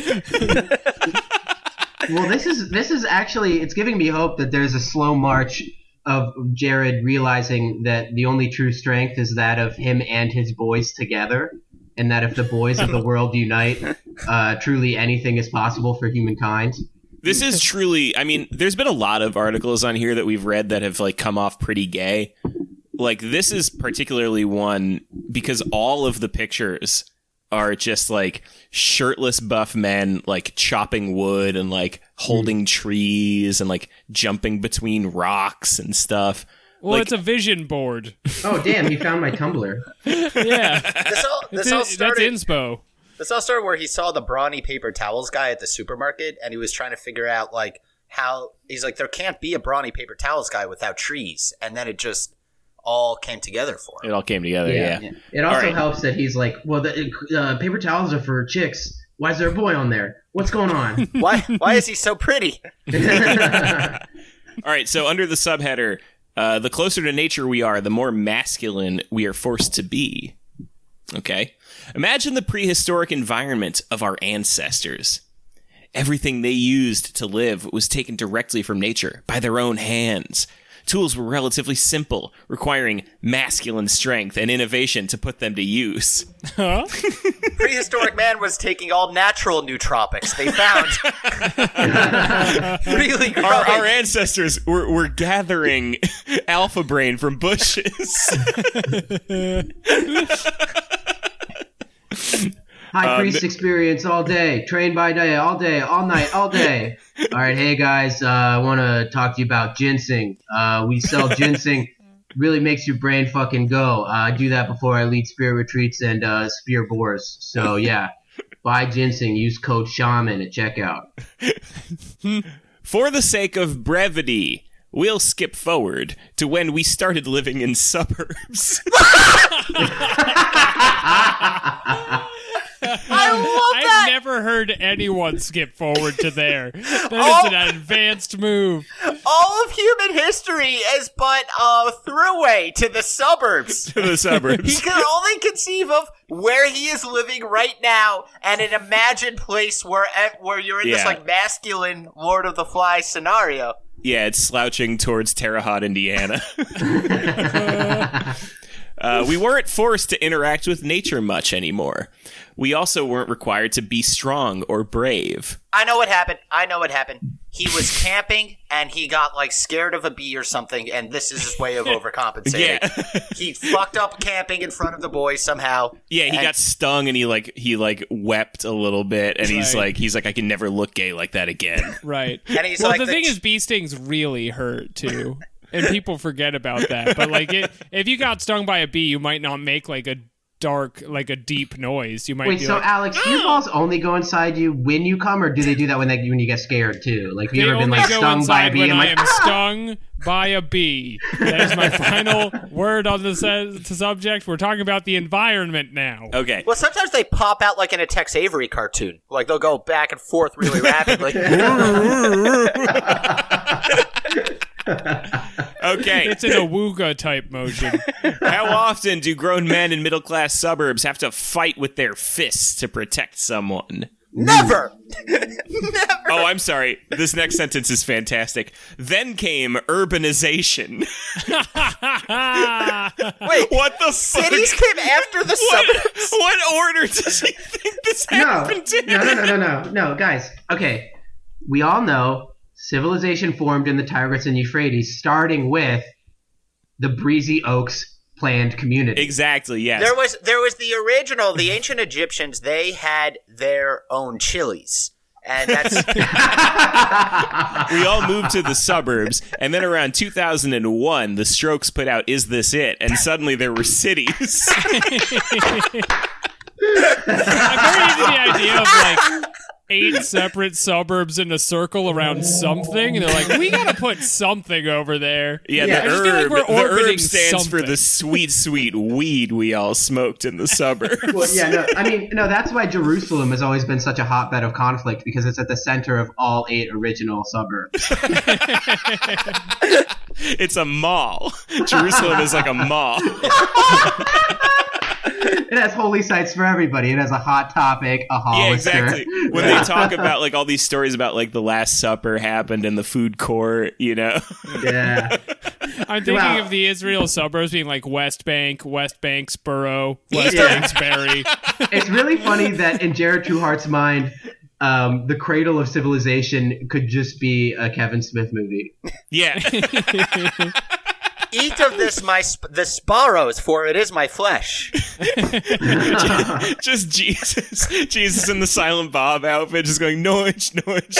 [SPEAKER 3] Well, this is actually, it's giving me hope that there's a slow march of Jared realizing that the only true strength is that of him and his boys together, and that if the boys of the world unite, truly anything is possible for humankind.
[SPEAKER 4] This is truly, I mean, there's been a lot of articles on here that we've read that have like come off pretty gay. Like this is particularly one because all of the pictures are just like shirtless buff men like chopping wood and like holding trees and like jumping between rocks and stuff.
[SPEAKER 1] Well,
[SPEAKER 4] like,
[SPEAKER 1] it's a vision board.
[SPEAKER 3] Oh, damn, he found my Tumblr.
[SPEAKER 1] Yeah.
[SPEAKER 2] This all started.
[SPEAKER 1] That's inspo.
[SPEAKER 2] This all started where he saw the brawny paper towels guy at the supermarket, and he was trying to figure out like how he's like there can't be a brawny paper towels guy without trees, and then it just all came together for him.
[SPEAKER 4] It all came together, yeah.
[SPEAKER 3] It also
[SPEAKER 4] right.
[SPEAKER 3] helps that he's like, well, the paper towels are for chicks. Why is there a boy on there? What's going on?
[SPEAKER 2] Why is he so pretty?
[SPEAKER 4] All right, so under the subheader, the closer to nature we are, the more masculine we are forced to be. Okay? Imagine the prehistoric environment of our ancestors. Everything they used to live was taken directly from nature by their own hands. tools were relatively simple, requiring masculine strength and innovation to put them to use.
[SPEAKER 1] Huh?
[SPEAKER 2] Prehistoric man was taking all natural nootropics they found. Really growing.
[SPEAKER 4] Our ancestors were gathering alpha brain from bushes.
[SPEAKER 3] High priest experience all day, train by day, all day, all night, all day. All right, hey guys, I want to talk to you about ginseng. We sell ginseng. Really makes your brain fucking go. I do that before I lead spirit retreats and spear boars. So yeah, buy ginseng. Use code shaman at checkout.
[SPEAKER 4] For the sake of brevity, we'll skip forward to when we started living in suburbs.
[SPEAKER 1] I've never heard anyone skip forward to there. That is an advanced move.
[SPEAKER 2] All of human history is but a throughway to the suburbs.
[SPEAKER 4] To the suburbs.
[SPEAKER 2] He can only conceive of where he is living right now and an imagined place where you're in this like masculine Lord of the Flies scenario.
[SPEAKER 4] Yeah, it's slouching towards Terre Haute, Indiana. We weren't forced to interact with nature much anymore. We also weren't required to be strong or brave.
[SPEAKER 2] I know what happened. He was camping and he got like scared of a bee or something, and this is his way of overcompensating.
[SPEAKER 4] Yeah.
[SPEAKER 2] He fucked up camping in front of the boys somehow.
[SPEAKER 4] Yeah, he got stung and he wept a little bit, and he's like, I can never look gay like that again.
[SPEAKER 1] Right.
[SPEAKER 2] And he's
[SPEAKER 1] well,
[SPEAKER 2] like,
[SPEAKER 1] the thing is, bee stings really hurt too. And people forget about that. But like, if you got stung by a bee, you might not make like a deep noise. You might
[SPEAKER 3] Wait,
[SPEAKER 1] be
[SPEAKER 3] so
[SPEAKER 1] like,
[SPEAKER 3] Alex, do your balls only go inside you when you come, or do they do that when you get scared too? Like, have you ever been like stung by a bee?
[SPEAKER 1] When
[SPEAKER 3] And
[SPEAKER 1] I
[SPEAKER 3] like,
[SPEAKER 1] am stung by a bee. That is my final word on the subject. We're talking about the environment now.
[SPEAKER 4] Okay.
[SPEAKER 2] well, sometimes they pop out like in a Tex Avery cartoon. Like they'll go back and forth really rapidly.
[SPEAKER 4] Okay.
[SPEAKER 1] It's in a wooga type motion.
[SPEAKER 4] How often do grown men in middle-class suburbs have to fight with their fists to protect someone?
[SPEAKER 2] Never.
[SPEAKER 4] Oh, I'm sorry. This next sentence is fantastic. Then came urbanization.
[SPEAKER 2] Wait,
[SPEAKER 4] What the fuck?
[SPEAKER 2] cities came after the suburbs?
[SPEAKER 4] What order does he think this happened in?
[SPEAKER 3] No, guys. Okay, we all know civilization formed in the Tigris and Euphrates, starting with the Breezy Oaks planned community.
[SPEAKER 4] Exactly, yes.
[SPEAKER 2] There was the original, the ancient Egyptians, they had their own chilies. And that's
[SPEAKER 4] We all moved to the suburbs, and then around 2001, the Strokes put out Is This It? And suddenly there were cities.
[SPEAKER 1] I'm very into the idea of like 8 separate suburbs in a circle around something, and they're like, we gotta put something over there.
[SPEAKER 4] Yeah,
[SPEAKER 1] I
[SPEAKER 4] the
[SPEAKER 1] just feel like we're
[SPEAKER 4] the
[SPEAKER 1] orbiting
[SPEAKER 4] herb stands for
[SPEAKER 1] something.
[SPEAKER 4] the sweet, sweet weed we all smoked in the suburbs.
[SPEAKER 3] Well, yeah, that's why Jerusalem has always been such a hotbed of conflict, because it's at the center of all 8 original suburbs.
[SPEAKER 4] It's a mall. Jerusalem is like a mall.
[SPEAKER 3] It has holy sites for everybody. It has a hot topic, a Hollister.
[SPEAKER 4] Yeah, exactly. When they talk about like all these stories about like the Last Supper happened in the food court, you know.
[SPEAKER 3] Yeah.
[SPEAKER 1] I'm thinking
[SPEAKER 3] Wow.
[SPEAKER 1] of the Israel suburbs being like West Bank, West Banksboro, West
[SPEAKER 3] Yeah.
[SPEAKER 1] Banksbury.
[SPEAKER 3] It's really funny that in Jared Trueheart's mind, the cradle of civilization could just be a Kevin Smith movie.
[SPEAKER 4] Yeah.
[SPEAKER 2] eat of this the sparrows, for it is my flesh.
[SPEAKER 4] Just Jesus in the Silent Bob outfit, just going noise.
[SPEAKER 1] And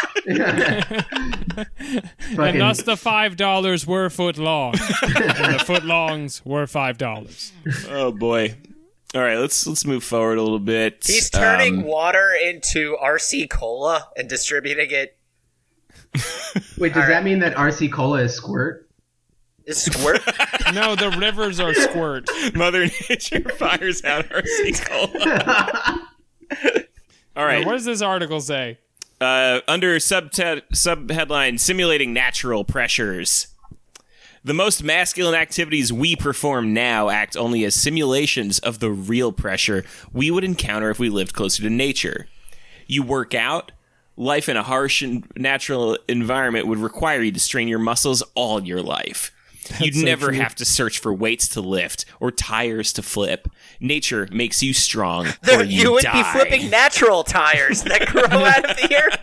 [SPEAKER 1] thus the $5 were foot long, and the foot longs were $5.
[SPEAKER 4] Oh boy. All right, let's move forward a little bit.
[SPEAKER 2] He's turning water into RC Cola and distributing it.
[SPEAKER 3] Wait, does that mean that RC Cola is squirt?
[SPEAKER 2] Is squirt?
[SPEAKER 1] No, the rivers are squirt.
[SPEAKER 4] Mother Nature fires out RC Cola. All right.
[SPEAKER 1] What does this article say?
[SPEAKER 4] Under subheadline Simulating Natural Pressures. The most masculine activities we perform now act only as simulations of the real pressure we would encounter if we lived closer to nature. You work out, life in a harsh and natural environment would require you to strain your muscles all your life. You'd
[SPEAKER 1] so
[SPEAKER 4] never
[SPEAKER 1] true.
[SPEAKER 4] have to search for weights to lift or tires to flip. Nature makes you strong, or
[SPEAKER 2] You would
[SPEAKER 4] die.
[SPEAKER 2] be flipping natural tires that grow out of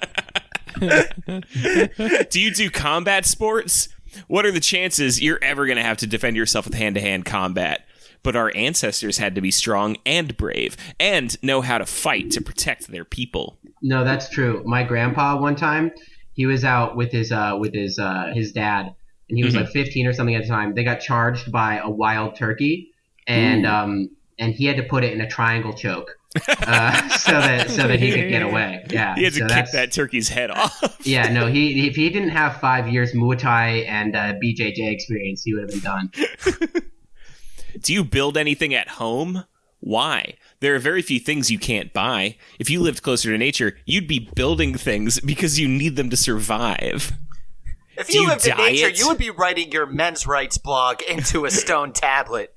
[SPEAKER 2] the earth.
[SPEAKER 4] Do you do combat sports? What are the chances you're ever going to have to defend yourself with hand-to-hand combat? But our ancestors had to be strong and brave and know how to fight to protect their people.
[SPEAKER 3] No, that's true. My grandpa one time, he was out with his dad, and he was like 15 or something at the time. They got charged by a wild turkey, and he had to put it in a triangle choke so that he could get away. Yeah,
[SPEAKER 4] He had to
[SPEAKER 3] so
[SPEAKER 4] kick
[SPEAKER 3] that's-
[SPEAKER 4] that turkey's head off.
[SPEAKER 3] Yeah, no, if he didn't have 5 years Muay Thai and BJJ experience, he would have been done.
[SPEAKER 4] Do you build anything at home? Why? There are very few things you can't buy. If you lived closer to nature, you'd be building things because you need them to survive.
[SPEAKER 2] If
[SPEAKER 4] Do
[SPEAKER 2] you
[SPEAKER 4] you
[SPEAKER 2] lived in nature,
[SPEAKER 4] diet?
[SPEAKER 2] you would be writing your men's rights blog into a stone tablet.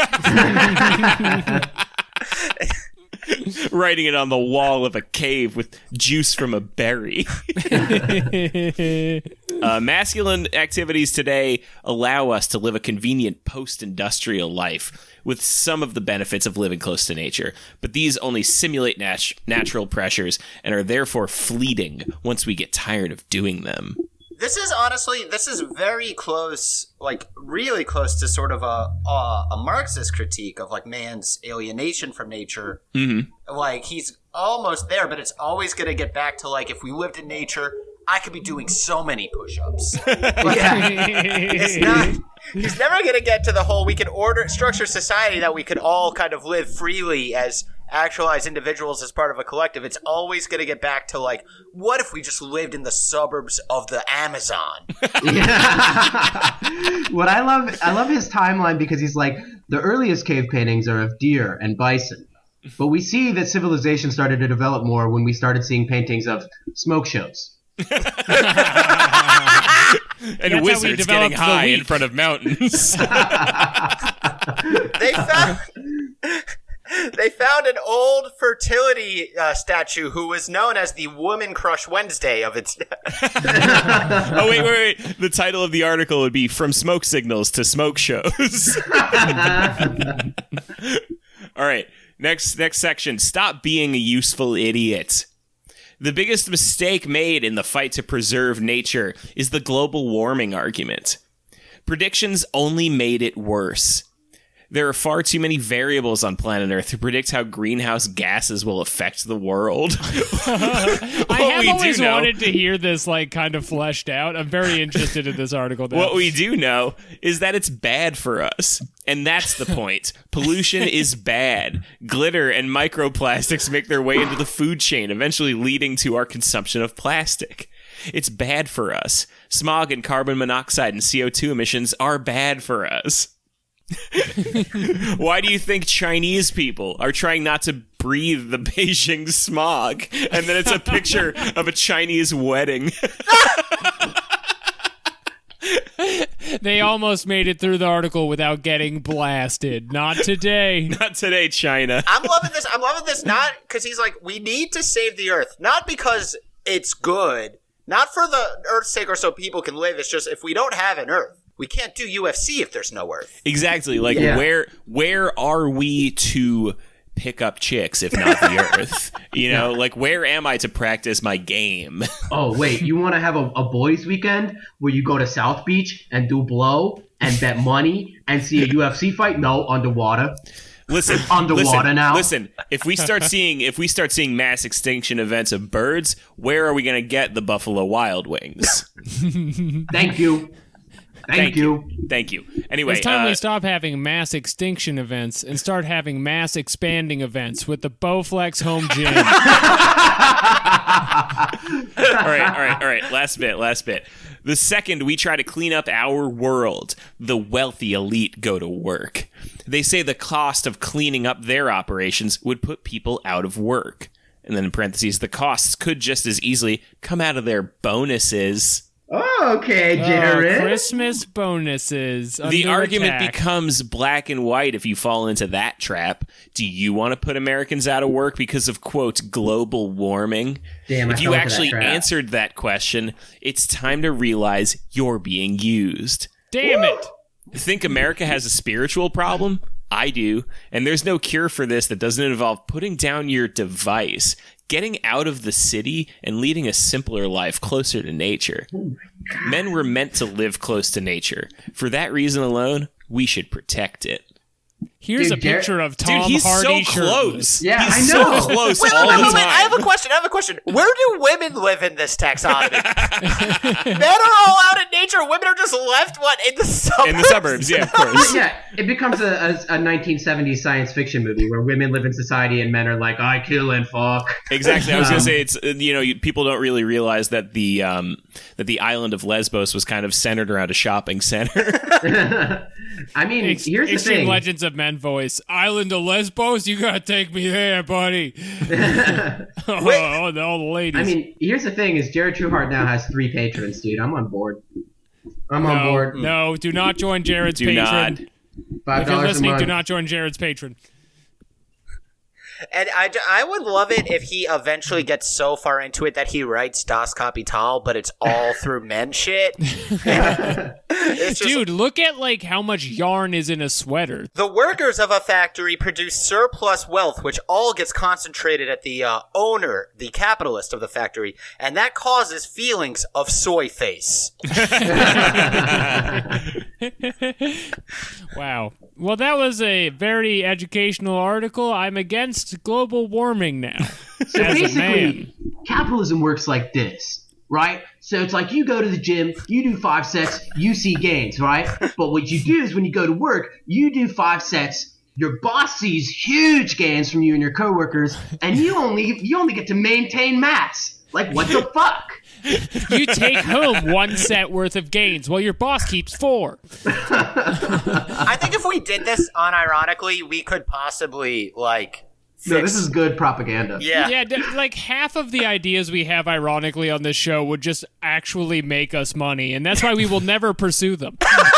[SPEAKER 4] Writing it on the wall of a cave with juice from a berry. Masculine activities today allow us to live a convenient post-industrial life with some of the benefits of living close to nature, but these only simulate natural pressures and are therefore fleeting once we get tired of doing them.
[SPEAKER 2] This is very close, like really close to sort of a Marxist critique of like man's alienation from nature. Mm-hmm. Like he's almost there, but it's always going to get back to like if we lived in nature, I could be doing so many push-ups. He's never going to get to the whole we can structure society that we could all kind of live freely as actualized individuals as part of a collective. It's always going to get back to like, what if we just lived in the suburbs of the Amazon?
[SPEAKER 3] What I love his timeline because he's like, the earliest cave paintings are of deer and bison. But we see that civilization started to develop more when we started seeing paintings of smoke shows.
[SPEAKER 4] And
[SPEAKER 1] how we
[SPEAKER 4] wizards
[SPEAKER 1] developed
[SPEAKER 4] getting
[SPEAKER 1] the
[SPEAKER 4] high in
[SPEAKER 1] wheat.
[SPEAKER 4] front of mountains.
[SPEAKER 2] They found an old fertility statue who was known as the Woman Crush Wednesday of its.
[SPEAKER 4] Oh, wait. The title of the article would be From Smoke Signals to Smoke Shows. All right. Next section. Stop being a useful idiot. The biggest mistake made in the fight to preserve nature is the global warming argument. Predictions only made it worse. There are far too many variables on planet Earth to predict how greenhouse gases will affect the world.
[SPEAKER 1] I have always wanted to hear this like kind of fleshed out. I'm very interested in this article now.
[SPEAKER 4] What we do know is that it's bad for us. And that's the point. Pollution is bad. Glitter and microplastics make their way into the food chain, eventually leading to our consumption of plastic. It's bad for us. Smog and carbon monoxide and CO2 emissions are bad for us. Why do you think Chinese people are trying not to breathe the Beijing smog? And then it's a picture of a Chinese wedding.
[SPEAKER 1] They almost made it through the article without getting blasted. Not today.
[SPEAKER 4] Not today, China.
[SPEAKER 2] I'm loving this not because he's like, we need to save the Earth. Not because it's good. Not for the Earth's sake or so people can live. It's just if we don't have an Earth, we can't do UFC if there's no Earth.
[SPEAKER 4] Exactly. Like, where are we to pick up chicks if not the Earth? You know, like, where am I to practice my game?
[SPEAKER 3] Oh, wait, you want to have a boys' weekend where you go to South Beach and do blow and bet money and see a UFC fight? No, underwater.
[SPEAKER 4] Listen,
[SPEAKER 3] now.
[SPEAKER 4] Listen, if we start seeing mass extinction events of birds, where are we going to get the Buffalo Wild Wings?
[SPEAKER 3] Thank you. Thank you.
[SPEAKER 4] Thank you. Anyway,
[SPEAKER 1] It's time we stop having mass extinction events and start having mass expanding events with the Bowflex home gym.
[SPEAKER 4] All right. Last bit. The second we try to clean up our world, the wealthy elite go to work. They say the cost of cleaning up their operations would put people out of work. And then in parentheses, the costs could just as easily come out of their bonuses.
[SPEAKER 3] Oh, okay, Jared.
[SPEAKER 1] Christmas bonuses.
[SPEAKER 4] The
[SPEAKER 1] under
[SPEAKER 4] argument
[SPEAKER 1] attack.
[SPEAKER 4] becomes black and white if you fall into that trap. Do you want to put Americans out of work because of, quote, global warming?
[SPEAKER 3] Damn, I
[SPEAKER 4] if you
[SPEAKER 3] fell into
[SPEAKER 4] actually
[SPEAKER 3] that trap.
[SPEAKER 4] answered that question, it's time to realize you're being used.
[SPEAKER 1] Damn it.
[SPEAKER 4] Think America has a spiritual problem? I do. And there's no cure for this that doesn't involve putting down your device, getting out of the city, and leading a simpler life closer to nature. Men were meant to live close to nature. For that reason alone, we should protect it.
[SPEAKER 1] Here's
[SPEAKER 3] Dude,
[SPEAKER 1] a picture of Tom
[SPEAKER 4] Dude, he's
[SPEAKER 1] Hardy
[SPEAKER 4] so
[SPEAKER 1] shirtless.
[SPEAKER 4] close.
[SPEAKER 3] Yeah,
[SPEAKER 4] he's
[SPEAKER 3] I know.
[SPEAKER 4] so close
[SPEAKER 2] Wait,
[SPEAKER 4] all
[SPEAKER 2] wait,
[SPEAKER 4] the
[SPEAKER 2] wait,
[SPEAKER 4] time.
[SPEAKER 2] wait, I have a question. Where do women live in this taxonomy? Men are all out in nature. Women are just left, in the suburbs?
[SPEAKER 4] In the suburbs, yeah, of course.
[SPEAKER 3] Yeah, it becomes a 1970s science fiction movie where women live in society and men are like, I kill and fuck.
[SPEAKER 4] Exactly. I was going to say it's people don't really realize that the island of Lesbos was kind of centered around a shopping center.
[SPEAKER 3] I mean, here's the
[SPEAKER 1] Extreme
[SPEAKER 3] thing.
[SPEAKER 1] Legends of Men voice. Island of Lesbos, you gotta take me there, buddy. All the ladies.
[SPEAKER 3] I mean, here's the thing: is Jared Trueheart now has 3 patrons, dude. I'm on board. I'm on board.
[SPEAKER 1] No, do not join Jared's
[SPEAKER 4] Do
[SPEAKER 1] patron.
[SPEAKER 4] not.
[SPEAKER 3] $5
[SPEAKER 1] If you're
[SPEAKER 3] a
[SPEAKER 1] listening,
[SPEAKER 3] month.
[SPEAKER 1] do not join Jared's patron.
[SPEAKER 2] And I would love it if he eventually gets so far into it that he writes Das Kapital, but it's all through men shit. It's just,
[SPEAKER 1] Dude, look at how much yarn is in a sweater.
[SPEAKER 2] the workers of a factory produce surplus wealth, which all gets concentrated at the owner, the capitalist of the factory, and that causes feelings of soy face.
[SPEAKER 1] Wow. Well, that was a very educational article. I'm against global warming now.
[SPEAKER 3] So
[SPEAKER 1] as a
[SPEAKER 3] basically,
[SPEAKER 1] man.
[SPEAKER 3] capitalism works like this, right? So it's like you go to the gym, you do 5 sets, you see gains, right? But what you do is when you go to work, you do 5 sets, your boss sees huge gains from you and your coworkers, and you only get to maintain mass. Like, what the fuck?
[SPEAKER 1] You take home 1 set worth of gains while your boss keeps 4.
[SPEAKER 2] I think if we did this unironically, we could possibly,
[SPEAKER 3] No, this is good propaganda.
[SPEAKER 2] Yeah.
[SPEAKER 1] Yeah, half of the ideas we have ironically on this show would just actually make us money, and that's why we will never pursue them.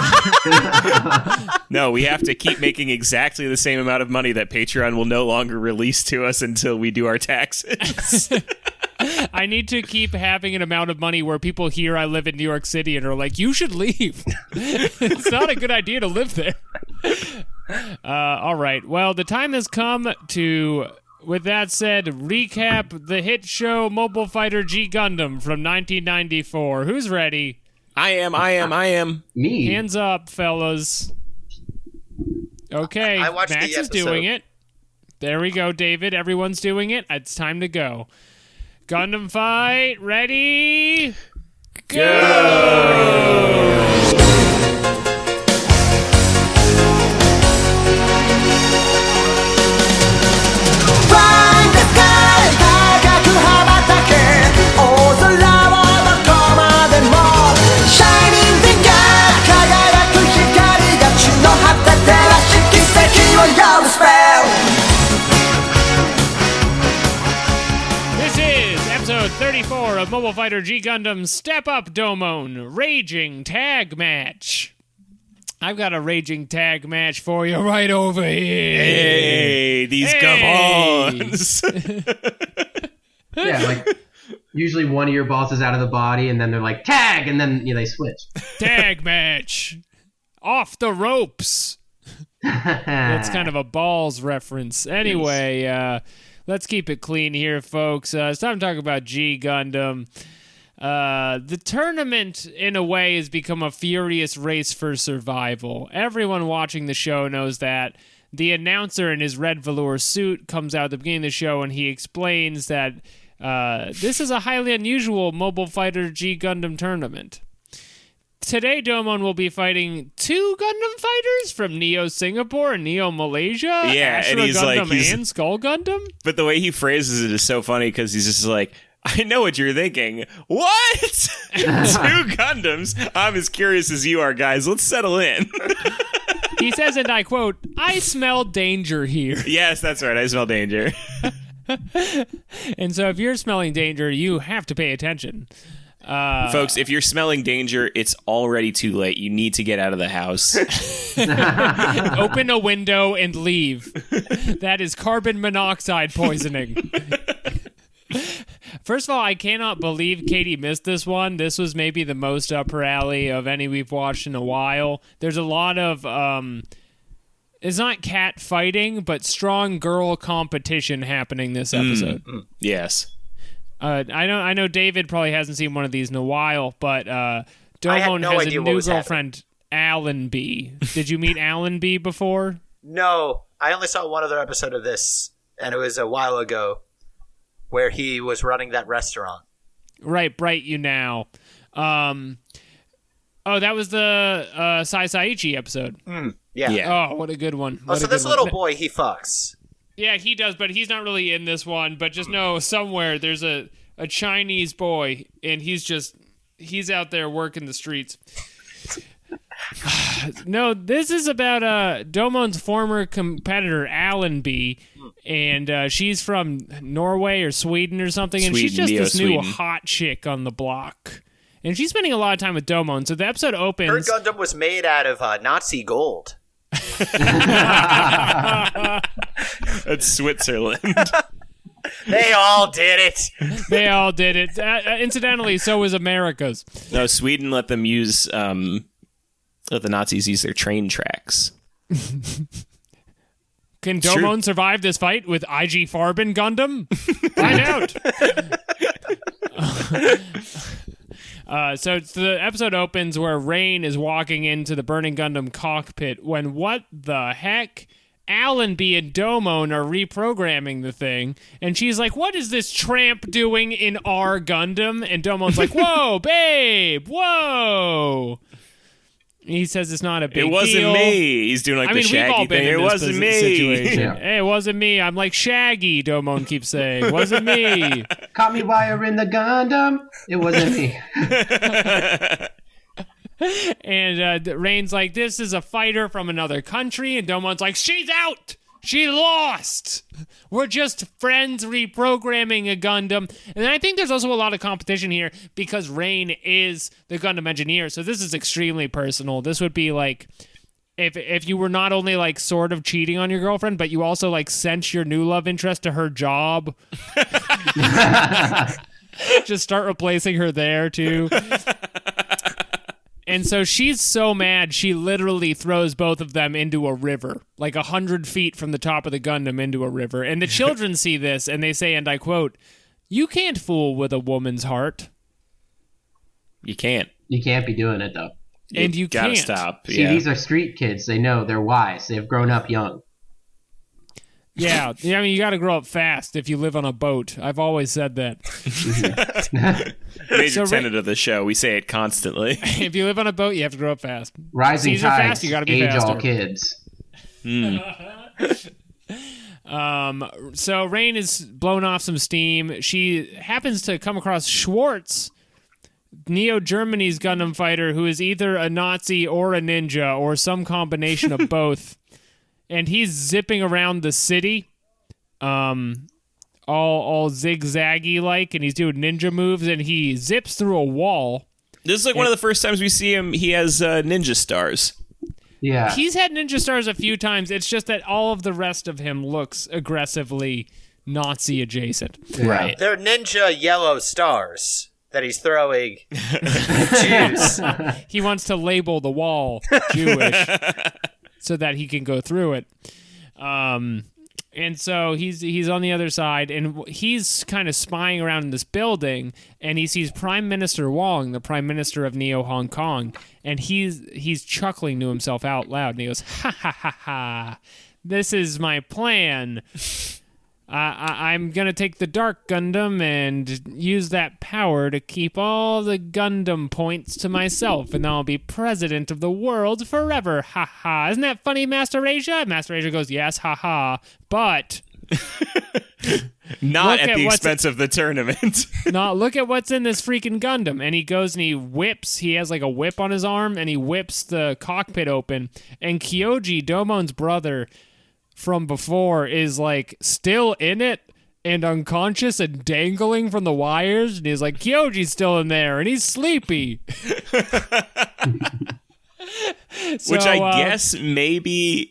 [SPEAKER 4] No, we have to keep making exactly the same amount of money that Patreon will no longer release to us until we do our taxes.
[SPEAKER 1] I need to keep having an amount of money where people hear I live in New York City and are like, you should leave. It's not a good idea to live there. All right. Well, the time has come to, with that said, recap the hit show Mobile Fighter G Gundam from 1994. Who's ready?
[SPEAKER 4] I am.
[SPEAKER 3] Me.
[SPEAKER 1] Hands up, fellas. Okay,
[SPEAKER 2] I watched the
[SPEAKER 1] Max is
[SPEAKER 2] episode.
[SPEAKER 1] doing it. There we go, David. Everyone's doing it. It's time to go. Gundam fight. Ready? Go! This is episode 34 of Mobile Fighter G Gundam Step Up Domon Raging Tag Match. I've got a raging tag match for you right over here.
[SPEAKER 4] Hey, these gavons.
[SPEAKER 3] Yeah, usually one of your balls is out of the body, and then they're like, tag, and then they switch.
[SPEAKER 1] Tag match. Off the ropes. That's kind of a balls reference. Anyway, let's keep it clean here, folks. It's time to talk about G Gundam. The tournament, in a way, has become a furious race for survival. Everyone watching the show knows that. The announcer in his red velour suit comes out at the beginning of the show, and he explains that this is a highly unusual Mobile Fighter G Gundam tournament. Today, Domon will be fighting 2 Gundam fighters from Neo Singapore and Neo Malaysia.
[SPEAKER 4] Yeah,
[SPEAKER 1] Ashura
[SPEAKER 4] and he's
[SPEAKER 1] Gundam and Skull Gundam.
[SPEAKER 4] But the way he phrases it is so funny because he's just like, I know what you're thinking. What? 2 Gundams? I'm as curious as you are, guys. Let's settle in.
[SPEAKER 1] He says, and I quote, I smell danger here.
[SPEAKER 4] Yes, that's right. I smell danger.
[SPEAKER 1] And so if you're smelling danger, you have to pay attention.
[SPEAKER 4] Folks, if you're smelling danger, it's already too late. You need to get out of the house.
[SPEAKER 1] Open a window and leave. That is carbon monoxide poisoning. First of all, I cannot believe Katie missed this one. This was maybe the most up her alley of any we've watched in a while. There's a lot of, it's not cat fighting, but strong girl competition happening this episode.
[SPEAKER 4] Yes.
[SPEAKER 1] I know David probably hasn't seen one of these in a while, but Domon
[SPEAKER 2] no
[SPEAKER 1] has
[SPEAKER 2] idea
[SPEAKER 1] a
[SPEAKER 2] what
[SPEAKER 1] new
[SPEAKER 2] was
[SPEAKER 1] girlfriend, Allenby. Did you meet Allenby before?
[SPEAKER 2] No, I only saw one other episode of this, and it was a while ago, where he was running that restaurant.
[SPEAKER 1] Right, Bright You Now. Oh, that was the Sai Saichi episode.
[SPEAKER 2] Yeah.
[SPEAKER 1] Oh, what a good one.
[SPEAKER 2] Oh, so this little boy, he fucks.
[SPEAKER 1] Yeah, he does, but he's not really in this one. But just know somewhere there's a Chinese boy, and he's out there working the streets. No, this is about Domon's former competitor, Allenby, and she's from Norway or Sweden or something, and she's just this new hot chick on the block. And she's spending a lot of time with Domon. So the episode opens.
[SPEAKER 2] Her Gundam was made out of Nazi gold.
[SPEAKER 4] That's Switzerland.
[SPEAKER 2] They all did it.
[SPEAKER 1] They all did it. Incidentally, so was America's.
[SPEAKER 4] No, Sweden let them use, let the Nazis use their train tracks.
[SPEAKER 1] Can Domon survive this fight with IG Farben Gundam? Find out. So the episode opens where Rain is walking into the burning Gundam cockpit when what the heck? Allenby and Domon are reprogramming the thing, and she's like, what is this tramp doing in our Gundam? And Domon's like, whoa, babe, whoa. He says it's not a big deal.
[SPEAKER 4] It wasn't me. He's doing the Shaggy
[SPEAKER 1] we've all been
[SPEAKER 4] thing.
[SPEAKER 1] In
[SPEAKER 4] it
[SPEAKER 1] this
[SPEAKER 4] wasn't me.
[SPEAKER 1] Situation.
[SPEAKER 3] Yeah.
[SPEAKER 1] Hey, it wasn't me. I'm like Shaggy, Domon keeps saying. Wasn't me.
[SPEAKER 3] Caught me while you're in the Gundam. It wasn't me.
[SPEAKER 1] And Rain's like, this is a fighter from another country. And Domon's like, she's out. She lost. We're just friends reprogramming a Gundam. And I think there's also a lot of competition here because Rain is the Gundam engineer. So this is extremely personal. This would be like if you were not only like sort of cheating on your girlfriend, but you also like sent your new love interest to her job. Just start replacing her there too. And so she's so mad, she literally throws both of them into a river, like 100 feet from the top of the Gundam into a river. And the children see this, and they say, and I quote, "You can't fool with a woman's heart."
[SPEAKER 4] You can't.
[SPEAKER 3] You can't be doing it, though.
[SPEAKER 1] And you
[SPEAKER 4] gotta
[SPEAKER 1] can't.
[SPEAKER 4] stop.
[SPEAKER 3] See, these are street kids. They know. They're wise. They've grown up young.
[SPEAKER 1] Yeah, I mean, you got to grow up fast if you live on a boat. I've always said that.
[SPEAKER 4] Major tenet of the show. We say it constantly.
[SPEAKER 1] If you live on a boat, you have to grow up fast.
[SPEAKER 3] Rising
[SPEAKER 1] Caesar
[SPEAKER 3] tides
[SPEAKER 1] fast, you got to be
[SPEAKER 3] age
[SPEAKER 1] faster.
[SPEAKER 3] all kids.
[SPEAKER 1] So Rain is blowing off some steam. She happens to come across Schwartz, Neo Germany's Gundam fighter, who is either a Nazi or a ninja or some combination of both. And he's zipping around the city, all zigzaggy like, and he's doing ninja moves, and he zips through a wall.
[SPEAKER 4] This is like one of the first times we see him. He has ninja stars.
[SPEAKER 3] Yeah.
[SPEAKER 1] He's had ninja stars a few times. It's just that all of the rest of him looks aggressively Nazi adjacent.
[SPEAKER 3] Right.
[SPEAKER 2] They're ninja yellow stars that he's throwing Jews.
[SPEAKER 1] He wants to label the wall Jewish so that he can go through it. And so he's on the other side, and he's kind of spying around in this building, and he sees Prime Minister Wong, the Prime Minister of Neo Hong Kong, and he's chuckling to himself out loud, and he goes, "Ha ha ha ha! This is my plan. I'm gonna take the Dark Gundam and use that power to keep all the Gundam points to myself, and I'll be president of the world forever. Ha ha! Isn't that funny, Master Asia?" Master Asia goes, "Yes, ha ha, but
[SPEAKER 4] Not
[SPEAKER 1] Look
[SPEAKER 4] at
[SPEAKER 1] at
[SPEAKER 4] the
[SPEAKER 1] what's-
[SPEAKER 4] expense of the tournament.
[SPEAKER 1] no, look at what's in this freaking Gundam." And he goes and he whips. He has like a whip on his arm, and he whips the cockpit open. And Kyoji, Domon's brother from before, is like still in it, and unconscious and dangling from the wires. And he's like, Kyoji's still in there, and he's sleepy.
[SPEAKER 4] Which I guess maybe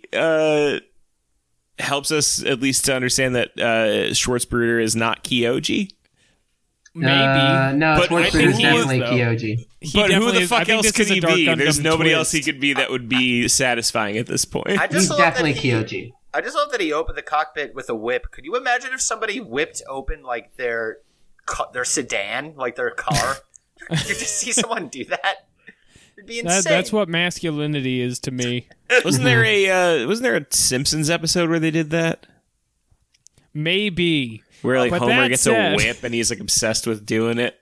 [SPEAKER 4] helps us at least to understand that Schwarzbrüder is not Kyoji.
[SPEAKER 1] Maybe.
[SPEAKER 3] No,
[SPEAKER 4] But I
[SPEAKER 3] Schwarzbrüder
[SPEAKER 4] think
[SPEAKER 3] is
[SPEAKER 4] he
[SPEAKER 3] definitely
[SPEAKER 1] is, though.
[SPEAKER 3] Kyoji.
[SPEAKER 4] But who the
[SPEAKER 1] I
[SPEAKER 4] fuck
[SPEAKER 1] think
[SPEAKER 4] else
[SPEAKER 1] this
[SPEAKER 4] could
[SPEAKER 1] is a
[SPEAKER 4] he
[SPEAKER 1] Dark
[SPEAKER 4] be?
[SPEAKER 1] Gundam
[SPEAKER 4] There's nobody else he
[SPEAKER 1] twist.
[SPEAKER 4] could be that would be satisfying at this point.
[SPEAKER 2] I just
[SPEAKER 3] He's
[SPEAKER 2] love
[SPEAKER 3] definitely
[SPEAKER 2] that he-
[SPEAKER 3] Kyoji.
[SPEAKER 2] I just love that he opened the cockpit with a whip. Could you imagine if somebody whipped open like their sedan, like their car? You just see someone do that. It'd be insane.
[SPEAKER 1] That's what masculinity is to me.
[SPEAKER 4] Wasn't there a Simpsons episode where they did that?
[SPEAKER 1] Maybe.
[SPEAKER 4] Where like
[SPEAKER 1] But
[SPEAKER 4] Homer
[SPEAKER 1] that
[SPEAKER 4] gets
[SPEAKER 1] said-
[SPEAKER 4] a whip and he's like obsessed with doing it.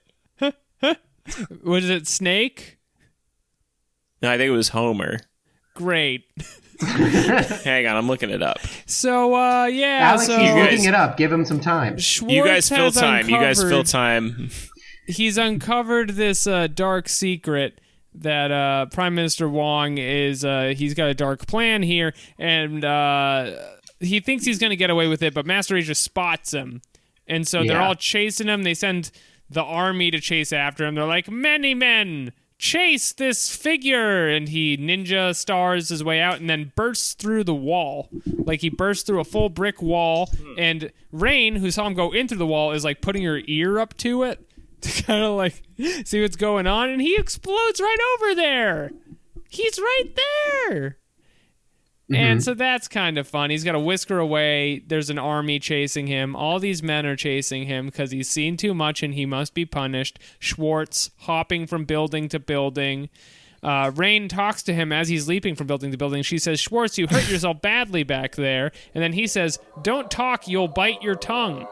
[SPEAKER 1] Was it Snake?
[SPEAKER 4] No, I think it was Homer.
[SPEAKER 1] Great.
[SPEAKER 4] Hang on, I'm looking it up.
[SPEAKER 1] So, yeah.
[SPEAKER 3] Alex,
[SPEAKER 1] so
[SPEAKER 3] he's
[SPEAKER 4] You guys-
[SPEAKER 3] looking it up. Give him some time.
[SPEAKER 1] Schwartz
[SPEAKER 4] You guys fill
[SPEAKER 1] has
[SPEAKER 4] time. You guys fill
[SPEAKER 1] uncovered-
[SPEAKER 4] time.
[SPEAKER 1] He's uncovered this dark secret that Prime Minister Wong is. He's got a dark plan here, and he thinks he's going to get away with it, but Master Asia spots him, and so they're
[SPEAKER 3] Yeah.
[SPEAKER 1] all chasing him. They send the army to chase after him. They're like, "Many men, chase this figure!" And he ninja stars his way out, and then bursts through the wall. Like he bursts through a full brick wall, and Rain, who saw him go into the wall, is like putting her ear up to it to kind of like see what's going on, and he explodes right over there. He's right there. And so that's kind of fun. He's got to whisker away. There's an army chasing him. All these men are chasing him because he's seen too much and he must be punished. Schwartz hopping from building to building. Rain talks to him as he's leaping from building to building. She says, Schwartz, you hurt yourself badly back there. And then he says, don't talk, you'll bite your tongue.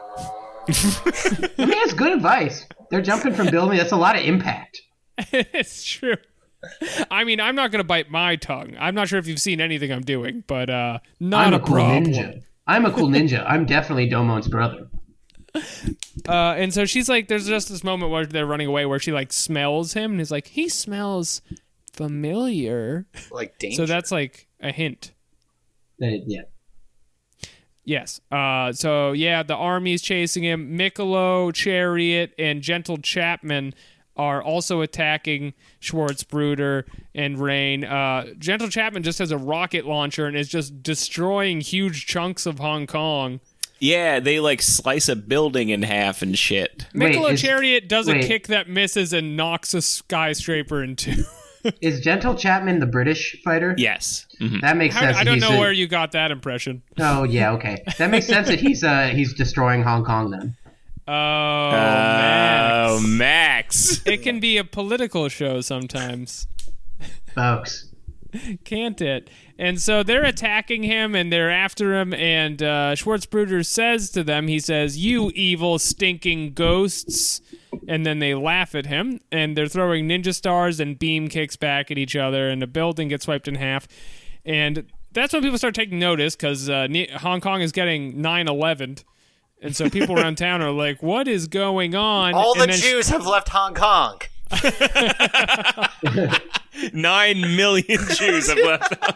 [SPEAKER 3] I mean, that's good advice. They're jumping from building. That's a lot of impact.
[SPEAKER 1] It's true. I mean, I'm not going to bite my tongue. I'm not sure if you've seen anything I'm doing, but not
[SPEAKER 3] I'm
[SPEAKER 1] a
[SPEAKER 3] a cool
[SPEAKER 1] problem.
[SPEAKER 3] ninja. I'm a cool ninja. I'm definitely Domon's brother.
[SPEAKER 1] And so she's like, there's just this moment where they're running away where she like smells him and is like, he smells familiar.
[SPEAKER 2] like danger.
[SPEAKER 1] So that's like a hint.
[SPEAKER 3] Yeah.
[SPEAKER 1] Yes. So yeah, the army's chasing him. Mikkolo, Chariot, and Gentle Chapman are also attacking Schwarzbrüder and Rain. Gentle Chapman just has a rocket launcher and is just destroying huge chunks of Hong Kong.
[SPEAKER 4] Yeah, they like slice a building in half and shit.
[SPEAKER 3] Wait,
[SPEAKER 1] Mikkolo
[SPEAKER 3] is-
[SPEAKER 1] Chariot does a
[SPEAKER 3] wait.
[SPEAKER 1] kick that misses and knocks a skyscraper in two.
[SPEAKER 3] Is Gentle Chapman the British fighter?
[SPEAKER 4] Yes. Mhm.
[SPEAKER 3] That makes sense.
[SPEAKER 1] I
[SPEAKER 3] that
[SPEAKER 1] don't
[SPEAKER 3] he's
[SPEAKER 1] know
[SPEAKER 3] a-
[SPEAKER 1] where you got that impression.
[SPEAKER 3] Oh yeah, okay. That makes sense that he's destroying Hong Kong then.
[SPEAKER 1] Oh, Max.
[SPEAKER 4] Max.
[SPEAKER 1] It can be a political show sometimes,
[SPEAKER 3] Folks.
[SPEAKER 1] can't it? And so they're attacking him and they're after him, and Schwarzbrüder says to them, he says, you evil stinking ghosts. And then they laugh at him, and they're throwing ninja stars and beam kicks back at each other, and the building gets wiped in half. And that's when people start taking notice, because Hong Kong is getting 9/11. And so people around town are like, what is going on?
[SPEAKER 2] All the
[SPEAKER 1] And then
[SPEAKER 2] Jews have left Hong Kong.
[SPEAKER 4] 9 million Jews have left Hong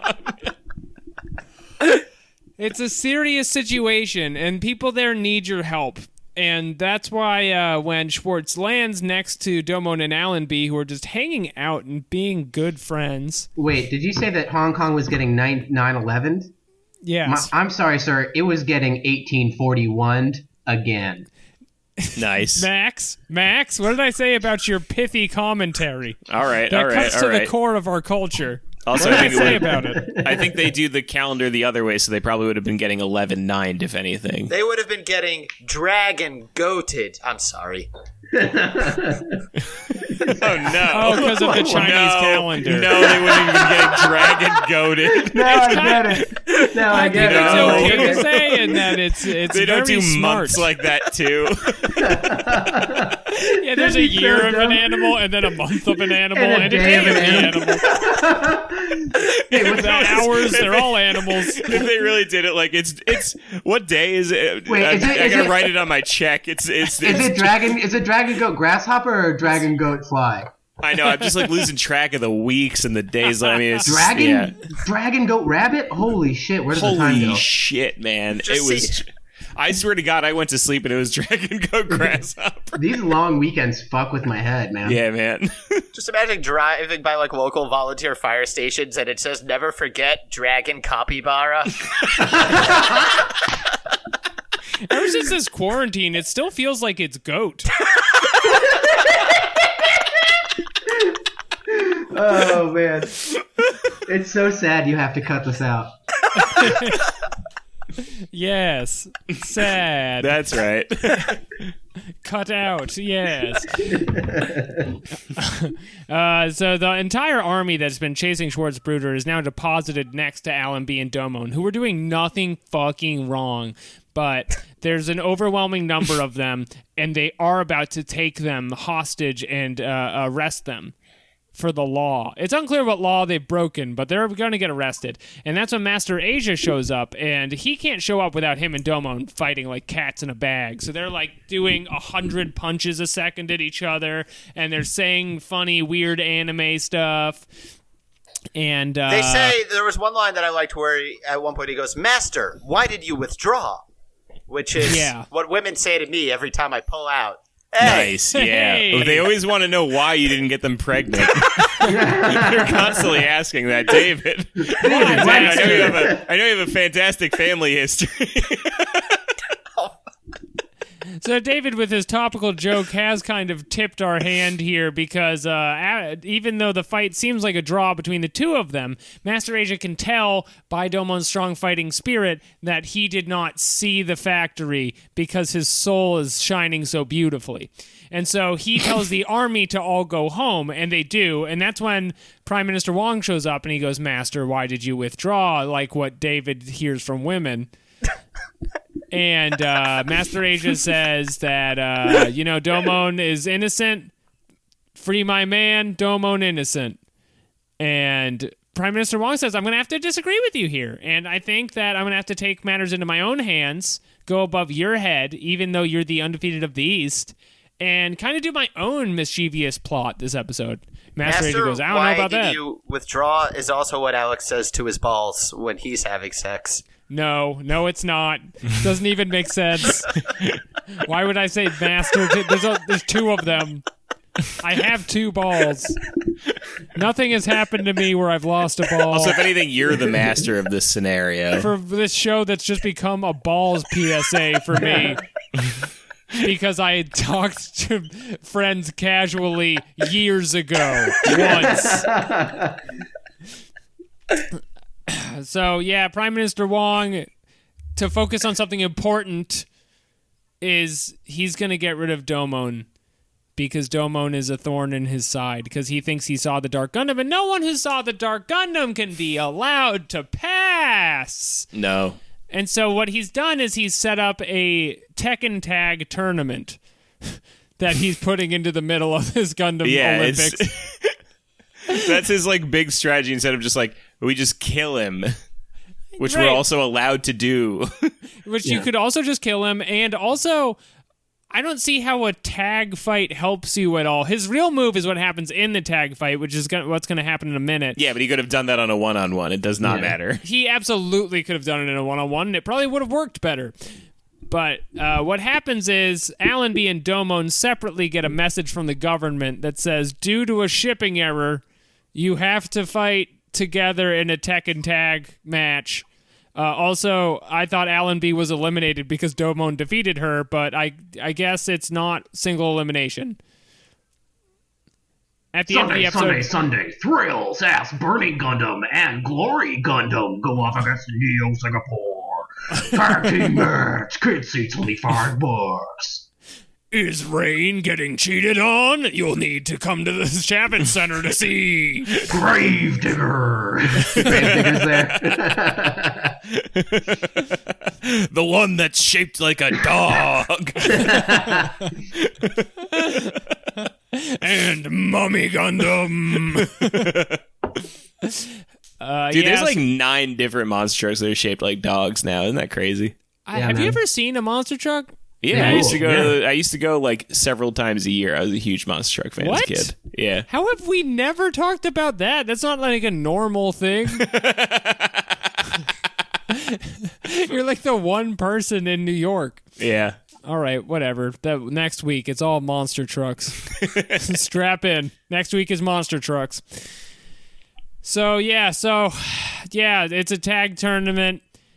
[SPEAKER 4] Kong.
[SPEAKER 1] It's a serious situation, and people there need your help. And that's why when Schwartz lands next to Domon and Allenby, who are just hanging out and being good friends.
[SPEAKER 3] Wait, did you say that Hong Kong was getting 9/11?
[SPEAKER 1] Yes.
[SPEAKER 3] I'm sorry, sir. It was getting 1841 again.
[SPEAKER 4] Nice.
[SPEAKER 1] Max, what did I say about your pithy commentary?
[SPEAKER 4] All right.
[SPEAKER 1] That
[SPEAKER 4] All right.
[SPEAKER 1] cuts
[SPEAKER 4] All
[SPEAKER 1] to
[SPEAKER 4] right.
[SPEAKER 1] the core of our culture.
[SPEAKER 4] Also,
[SPEAKER 1] What
[SPEAKER 4] I
[SPEAKER 1] did I
[SPEAKER 4] think,
[SPEAKER 1] say about it?
[SPEAKER 4] I think they do the calendar the other way, so they probably would have been getting 11/9 if anything.
[SPEAKER 2] They would have been getting dragon goated. I'm sorry.
[SPEAKER 4] Oh no!
[SPEAKER 1] Oh, because of the Chinese calendar.
[SPEAKER 4] No, they wouldn't even be getting dragon goated.
[SPEAKER 3] Now I get it. Now I
[SPEAKER 1] I think
[SPEAKER 3] get
[SPEAKER 1] it's
[SPEAKER 3] it.
[SPEAKER 4] No.
[SPEAKER 1] okay to say, and that it's
[SPEAKER 4] They
[SPEAKER 1] very
[SPEAKER 4] don't do
[SPEAKER 1] smart.
[SPEAKER 4] months like that too.
[SPEAKER 1] Yeah, there's a
[SPEAKER 3] That'd be so
[SPEAKER 1] year of an
[SPEAKER 3] dumb.
[SPEAKER 1] animal, and then a month of an animal,
[SPEAKER 3] And a
[SPEAKER 1] and a
[SPEAKER 3] day
[SPEAKER 1] day
[SPEAKER 3] of
[SPEAKER 1] of
[SPEAKER 3] an
[SPEAKER 1] the animal. The hours, they're all animals.
[SPEAKER 4] If they really did it, like it's what day is it?
[SPEAKER 3] Wait,
[SPEAKER 4] I,
[SPEAKER 3] is it-
[SPEAKER 4] I
[SPEAKER 3] is
[SPEAKER 4] gotta
[SPEAKER 3] it-
[SPEAKER 4] write it on my check. It's
[SPEAKER 3] Is it dragon goat grasshopper or dragon goat fly?
[SPEAKER 4] I know. I'm just like losing track of the weeks and the days. I mean, it's
[SPEAKER 3] Dragon goat rabbit? Holy shit! Where did the time
[SPEAKER 4] Holy
[SPEAKER 3] go?
[SPEAKER 4] shit, man!
[SPEAKER 2] Just
[SPEAKER 4] it was.
[SPEAKER 2] see-
[SPEAKER 4] I swear to God, I went to sleep and it was Dragon Goat Grasshopper.
[SPEAKER 3] These long weekends fuck with my head, man.
[SPEAKER 4] Yeah, man.
[SPEAKER 2] Just imagine driving by like local volunteer fire stations and it says "Never forget Dragon Capybara."
[SPEAKER 1] Ever since this quarantine, it still feels like it's goat.
[SPEAKER 3] Oh man, it's so sad you have to cut this out.
[SPEAKER 1] Yes, sad.
[SPEAKER 4] That's right.
[SPEAKER 1] Cut out, yes. So the entire army that's been chasing Schwarzbrüder is now deposited next to Allenby and Domon, who were doing nothing fucking wrong. But there's an overwhelming number of them, and they are about to take them hostage and arrest them for the law. It's unclear what law they've broken, but they're going to get arrested. And that's when Master Asia shows up, and he can't show up without him and Domon fighting like cats in a bag. So they're like doing 100 punches a second at each other, and they're saying funny, weird anime stuff. And
[SPEAKER 2] They say, there was one line that I liked where at one point he goes, "Master, why did you withdraw?" Which is what women say to me every time I pull out. Hey.
[SPEAKER 4] Nice, yeah.
[SPEAKER 1] Hey.
[SPEAKER 4] They always want to know why you didn't get them pregnant. You're constantly asking that, David. I know you have a fantastic family history.
[SPEAKER 1] So David, with his topical joke, has kind of tipped our hand here because even though the fight seems like a draw between the two of them, Master Asia can tell by Domon's strong fighting spirit that he did not see the factory because his soul is shining so beautifully. And so he tells the army to all go home, and they do. And that's when Prime Minister Wong shows up and he goes, "Master, why did you withdraw?" Like what David hears from women. And Master Asia says that, Domon is innocent. Free my man, Domon innocent. And Prime Minister Wong says, "I'm going to have to disagree with you here. And I think that I'm going to have to take matters into my own hands, go above your head, even though you're the undefeated of the East, and kind of do my own mischievous plot this episode." Master Asia goes, "I don't know about that."
[SPEAKER 2] "Why did you withdraw?" is also what Alex says to his balls when he's having sex.
[SPEAKER 1] No, it's not. Doesn't even make sense. Why would I say master? There's two of them. I have two balls. Nothing has happened to me where I've lost a ball.
[SPEAKER 4] Also, if anything, you're the master of this scenario.
[SPEAKER 1] For this show that's just become a balls PSA for me. Because I had talked to friends casually years ago. Once. So, yeah, Prime Minister Wong, to focus on something important, is he's going to get rid of Domon because Domon is a thorn in his side because he thinks he saw the Dark Gundam, and no one who saw the Dark Gundam can be allowed to pass.
[SPEAKER 4] No.
[SPEAKER 1] And so what he's done is he's set up a Tekken Tag tournament that he's putting into the middle of his Gundam Olympics.
[SPEAKER 4] That's his big strategy instead of just we just kill him, which
[SPEAKER 1] Right.
[SPEAKER 4] we're also allowed to do.
[SPEAKER 1] Which you could also just kill him, and also I don't see how a tag fight helps you at all. His real move is what happens in the tag fight, which is what's going to happen in a minute.
[SPEAKER 4] Yeah, but he could have done that on a one-on-one. It does not matter.
[SPEAKER 1] He absolutely could have done it in a one-on-one, and it probably would have worked better. But what happens is Allenby and Domon separately get a message from the government that says, due to a shipping error, you have to fight together in a Tekken Tag match. Also, I thought Allenby was eliminated because Domon defeated her, but I guess it's not single elimination. At the end of the episode,
[SPEAKER 3] Sunday, Thrills, Ass, Burning Gundam, and Glory Gundam go off against Neo Singapore. Tag team match, kid seats only $5.
[SPEAKER 1] Is Rain getting cheated on? You'll need to come to the Chapin Center to see.
[SPEAKER 3] Gravedigger. Gravedigger's there.
[SPEAKER 4] The one that's shaped like a dog.
[SPEAKER 1] And Mummy Gundam.
[SPEAKER 4] Dude, there's 9 different monster trucks that are shaped like dogs now. Isn't that crazy?
[SPEAKER 1] Have you ever seen a monster truck?
[SPEAKER 4] Yeah,
[SPEAKER 3] Cool.
[SPEAKER 4] I used to go several times a year. I was a huge monster truck fan as a kid. Yeah.
[SPEAKER 1] How have we never talked about that? That's not like a normal thing. You're like the one person in New York.
[SPEAKER 4] Yeah.
[SPEAKER 1] All right, whatever. Next week, it's all monster trucks. Strap in. Next week is monster trucks. So, it's a tag tournament.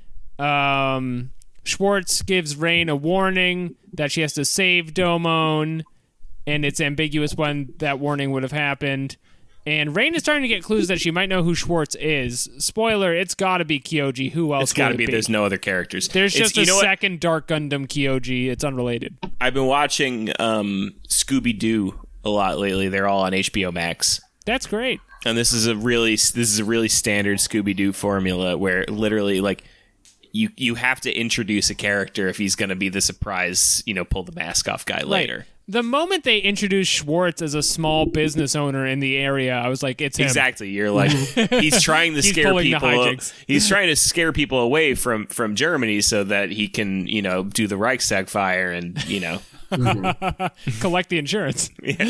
[SPEAKER 1] Schwartz gives Rain a warning that she has to save Domon, and it's ambiguous when that warning would have happened. And Rain is starting to get clues that she might know who Schwartz is. Spoiler, it's got to be Kyoji. Who else
[SPEAKER 4] It's got to
[SPEAKER 1] would
[SPEAKER 4] be.
[SPEAKER 1] it be?
[SPEAKER 4] There's no other characters.
[SPEAKER 1] There's just
[SPEAKER 4] you know what?
[SPEAKER 1] second Dark Gundam Kyoji. It's unrelated.
[SPEAKER 4] I've been watching Scooby-Doo a lot lately. They're all on HBO Max.
[SPEAKER 1] That's great.
[SPEAKER 4] And this is a really standard Scooby-Doo formula where literally like you have to introduce a character if he's going to be the surprise, pull the mask off guy later.
[SPEAKER 1] Like, the moment they introduced Schwartz as a small business owner in the area, I was like, it's him.
[SPEAKER 4] Exactly. You're like, he's trying to
[SPEAKER 1] He's
[SPEAKER 4] scare
[SPEAKER 1] pulling the
[SPEAKER 4] people.
[SPEAKER 1] hijinks.
[SPEAKER 4] He's trying to scare people away from Germany so that he can, do the Reichstag fire and,
[SPEAKER 1] Collect the insurance.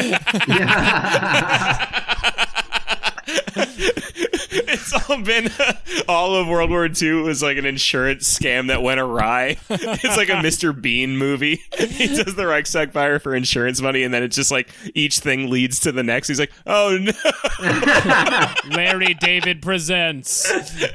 [SPEAKER 4] It's all been all of World War II was like an insurance scam that went awry. It's like a Mr. Bean movie. He does the Reichstag fire for insurance money, and then it's just like each thing leads to the next. He's like, oh no.
[SPEAKER 1] Larry David presents.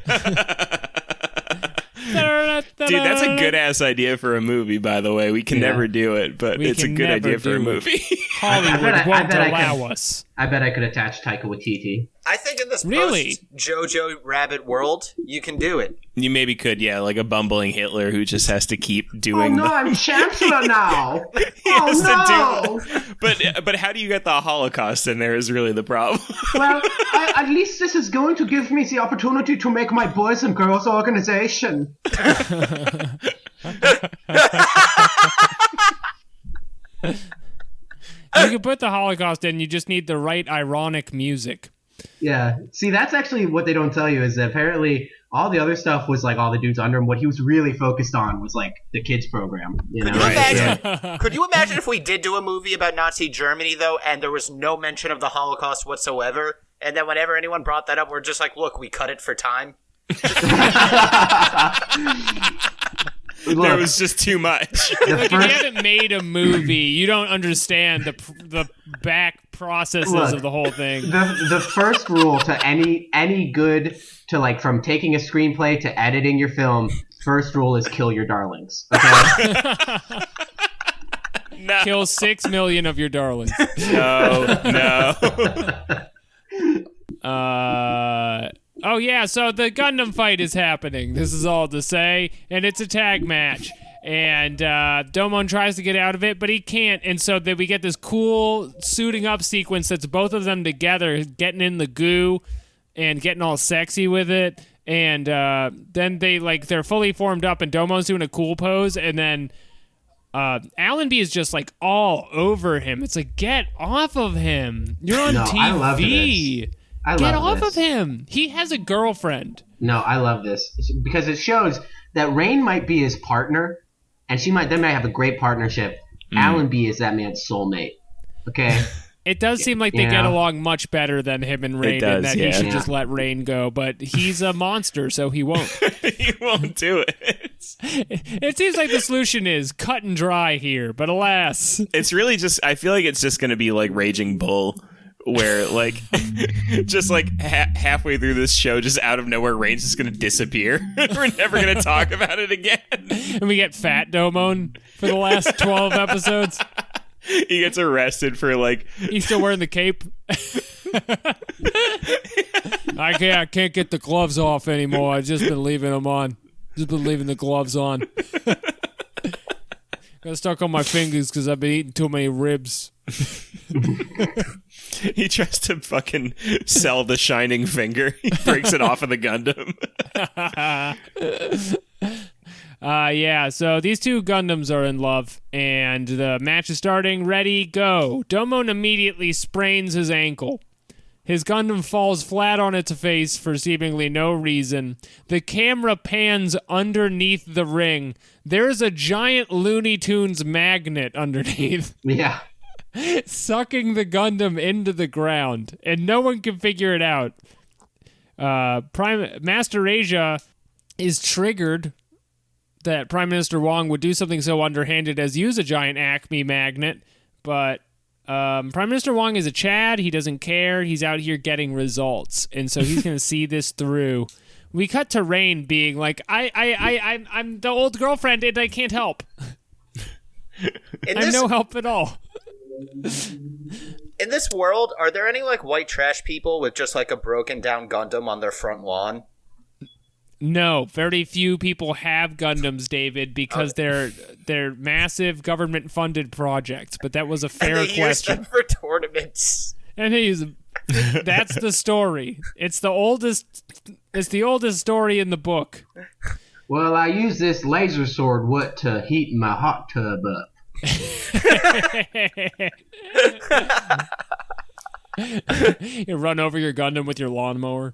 [SPEAKER 4] Dude, that's a good ass idea for a movie, by the way. We can never do it, but it's a good idea for a movie.
[SPEAKER 1] Hollywood
[SPEAKER 3] I
[SPEAKER 1] won't
[SPEAKER 3] bet I
[SPEAKER 1] allow
[SPEAKER 3] could-
[SPEAKER 1] us.
[SPEAKER 3] I bet I could attach Taika Waititi.
[SPEAKER 2] I think in this
[SPEAKER 1] Really?
[SPEAKER 2] post-JoJo Rabbit world, you can do it.
[SPEAKER 4] You maybe could, yeah, like a bumbling Hitler who just has to keep
[SPEAKER 3] Oh
[SPEAKER 4] doing
[SPEAKER 3] no, I'm Chancellor now!
[SPEAKER 4] has to
[SPEAKER 3] Oh no!
[SPEAKER 4] But how do you get the Holocaust in there is really the problem.
[SPEAKER 3] Well, at least this is going to give me the opportunity to make my boys and girls organization.
[SPEAKER 1] You can put the Holocaust in, you just need the right ironic music.
[SPEAKER 3] Yeah. See, that's actually what they don't tell you is that apparently all the other stuff was like all the dudes under him. What he was really focused on was like the kids program.
[SPEAKER 2] Could you imagine? Could you imagine if we did do a movie about Nazi Germany though, and there was no mention of the Holocaust whatsoever, and then whenever anyone brought that up, we're just like, look, we cut it for time.
[SPEAKER 4] There was just too much.
[SPEAKER 1] Like, if you haven't made a movie, you don't understand the back processes of the whole thing.
[SPEAKER 3] The first rule to any good to like from taking a screenplay to editing your film, first rule is kill your darlings. Okay?
[SPEAKER 4] No.
[SPEAKER 1] Kill 6 million of your darlings.
[SPEAKER 4] No.
[SPEAKER 1] Oh yeah, so the Gundam fight is happening. This is all to say, and it's a tag match. And Domon tries to get out of it, but he can't. And so then we get this cool suiting up sequence that's both of them together, getting in the goo and getting all sexy with it. And then they're fully formed up, and Domon's doing a cool pose, and then Allenby is just like all over him. It's like, get off of him. You're on TV.
[SPEAKER 3] I love this.
[SPEAKER 1] Get off of him. He has a girlfriend.
[SPEAKER 3] No, I love this because it shows that Rain might be his partner, and they might have a great partnership. Allenby is that man's soulmate. Okay.
[SPEAKER 1] It does seem like they get along much better than him and Rain, and that he should just let Rain go. But he's a monster, so he won't.
[SPEAKER 4] He won't do it.
[SPEAKER 1] It seems like the solution is cut and dry here, but alas.
[SPEAKER 4] It's really just, I feel like it's just going to be like Raging Bull, where like just like halfway through this show, just out of nowhere, Rain's just going to disappear. We're never going to talk about it again.
[SPEAKER 1] And we get Fat Domon for the last 12 episodes.
[SPEAKER 4] He gets arrested for like...
[SPEAKER 1] He's still wearing the cape. I can't get the gloves off anymore. I've just been leaving them on. Just been leaving the gloves on. Got stuck on my fingers because I've been eating too many ribs.
[SPEAKER 4] He tries to fucking sell the shining finger. He breaks it off of the Gundam.
[SPEAKER 1] Yeah, so these two Gundams are in love, and the match is starting. Ready, go. Domon immediately sprains his ankle. His Gundam falls flat on its face for seemingly no reason. The camera pans underneath the ring. There's a giant Looney Tunes magnet underneath.
[SPEAKER 3] Yeah.
[SPEAKER 1] Sucking the Gundam into the ground, and no one can figure it out. Master Asia is triggered that Prime Minister Wong would do something so underhanded as use a giant Acme magnet, but Prime Minister Wong is a Chad. He doesn't care. He's out here getting results, and so he's going to see this through. We cut to Rain being like, I'm the old girlfriend, and I can't help. I'm no help at all.
[SPEAKER 2] In this world, are there any like white trash people with just like a broken down Gundam on their front lawn?
[SPEAKER 1] No, very few people have Gundams, David, because they're massive government-funded projects. But that was a fair
[SPEAKER 2] and they
[SPEAKER 1] question.
[SPEAKER 2] Use them for tournaments.
[SPEAKER 1] And they use them. That's the story. It's the oldest story in the book.
[SPEAKER 3] Well, I use this laser sword to heat my hot tub up.
[SPEAKER 1] You run over your Gundam with your lawnmower.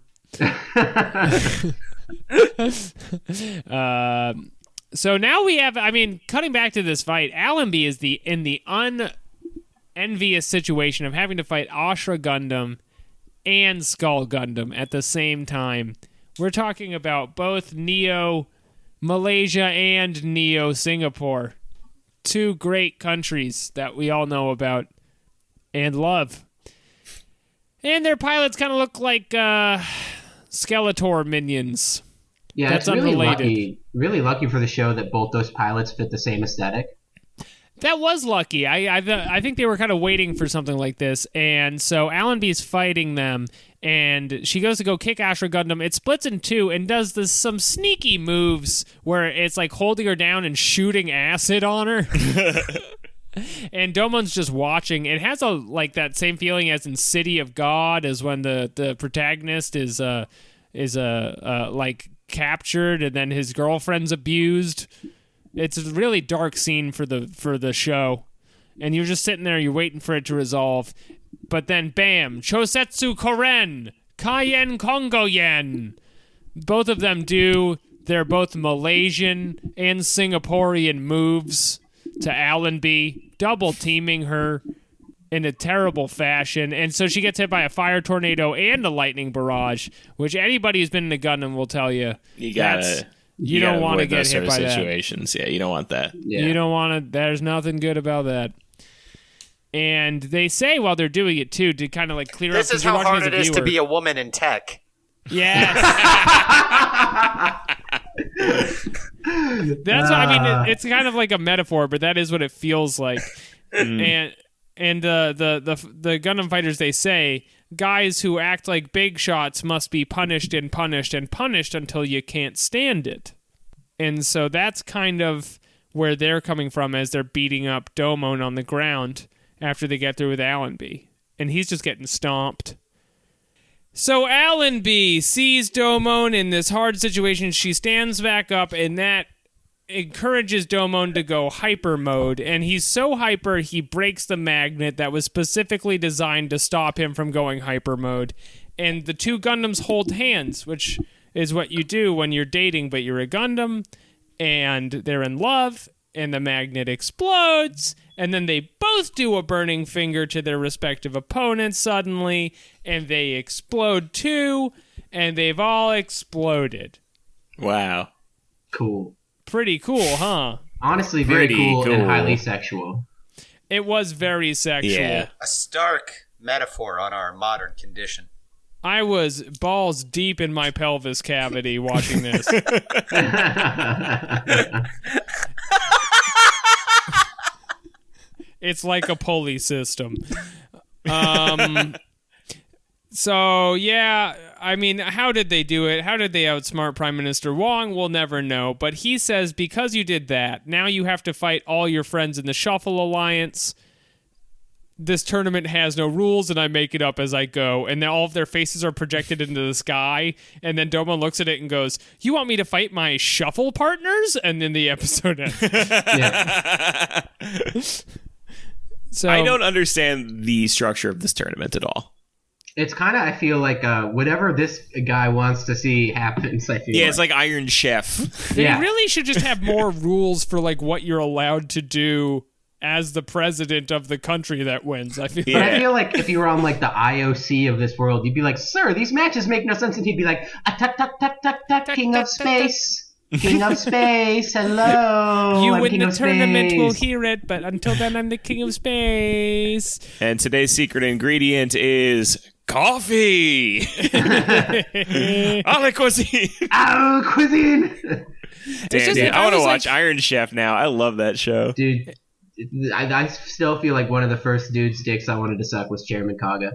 [SPEAKER 1] So now we have, cutting back to this fight, Allenby is in the unenvious situation of having to fight Ashra Gundam and Skull Gundam at the same time. We're talking about both Neo Malaysia and Neo Singapore. Two great countries that we all know about and love. And their pilots kind of look like Skeletor minions.
[SPEAKER 3] Yeah,
[SPEAKER 1] that's
[SPEAKER 3] it's really
[SPEAKER 1] unrelated.
[SPEAKER 3] Really lucky for the show that both those pilots fit the same aesthetic.
[SPEAKER 1] That was lucky. I think they were kind of waiting for something like this, and so Allenby's fighting them, and she goes to go kick Ashra Gundam. It splits in two and does some sneaky moves where it's like holding her down and shooting acid on her. And Domon's just watching. It has that same feeling as in City of God, as when the protagonist is captured and then his girlfriend's abused. It's a really dark scene for the show, and you're just sitting there, you're waiting for it to resolve, but then bam, Chosetsu Koren, Kaien Kongo Yen. Both of them do. They're both Malaysian and Singaporean moves to Allenby, double teaming her in a terrible fashion, and so she gets hit by a fire tornado and a lightning barrage, which anybody who's been in a Gundam will tell you.
[SPEAKER 4] You don't want to get hit by situations. Yeah, you don't want that.
[SPEAKER 3] Yeah.
[SPEAKER 1] You don't want to. There's nothing good about that. And they say while they're doing it too, to kind of like clear up.
[SPEAKER 2] This is how hard it is to be a woman in tech.
[SPEAKER 1] Yes. That's what, it's kind of like a metaphor, but that is what it feels like. And the Gundam fighters, they say, guys who act like big shots must be punished and punished and punished until you can't stand it. And so that's kind of where they're coming from as they're beating up Domon on the ground after they get through with Allenby. And he's just getting stomped. So Allenby sees Domon in this hard situation. She stands back up, and that encourages Domon to go hyper mode, and he's so hyper he breaks the magnet that was specifically designed to stop him from going hyper mode. And the two Gundams hold hands, which is what you do when you're dating but you're a Gundam, and they're in love, and the magnet explodes, and then they both do a burning finger to their respective opponents suddenly, and they explode too, and they've all exploded.
[SPEAKER 4] Wow.
[SPEAKER 3] Cool.
[SPEAKER 1] Pretty cool, huh?
[SPEAKER 3] Honestly, very cool and highly sexual.
[SPEAKER 1] It was very sexual.
[SPEAKER 4] Yeah.
[SPEAKER 2] A stark metaphor on our modern condition.
[SPEAKER 1] I was balls deep in my pelvis cavity watching this. It's like a pulley system. So, yeah, how did they do it? How did they outsmart Prime Minister Wong? We'll never know. But he says, because you did that, now you have to fight all your friends in the Shuffle Alliance. This tournament has no rules, and I make it up as I go. And then all of their faces are projected into the sky. And then Domon looks at it and goes, you want me to fight my Shuffle partners? And then the episode ends.
[SPEAKER 3] Yeah.
[SPEAKER 1] So
[SPEAKER 4] I don't understand the structure of this tournament at all.
[SPEAKER 3] It's kind of, I feel like, whatever this guy wants to see happens, I feel
[SPEAKER 4] Yeah, it's like Iron Chef.
[SPEAKER 1] They really should just have more rules for like what you're allowed to do as the president of the country that wins. I feel
[SPEAKER 3] But I feel like if you were on like the IOC of this world, you'd be like, "Sir, these matches make no sense," and he'd be like, "Tuck, tuck, tuck, tuck, tuck, King of Space." King of Space, hello.
[SPEAKER 1] You
[SPEAKER 3] I'm
[SPEAKER 1] win
[SPEAKER 3] King
[SPEAKER 1] the
[SPEAKER 3] of
[SPEAKER 1] tournament will
[SPEAKER 3] Space.
[SPEAKER 1] hear it, but until then, I'm the King of Space.
[SPEAKER 4] And today's secret ingredient is coffee. A la cuisine.
[SPEAKER 3] Oh, cuisine.
[SPEAKER 4] Damn,
[SPEAKER 1] just-
[SPEAKER 4] dude,
[SPEAKER 1] I
[SPEAKER 4] I want to
[SPEAKER 1] was
[SPEAKER 4] watch
[SPEAKER 1] like-
[SPEAKER 4] Iron Chef now. I love that show.
[SPEAKER 3] Dude, I still feel like one of the first dude's dicks I wanted to suck was Chairman Kaga.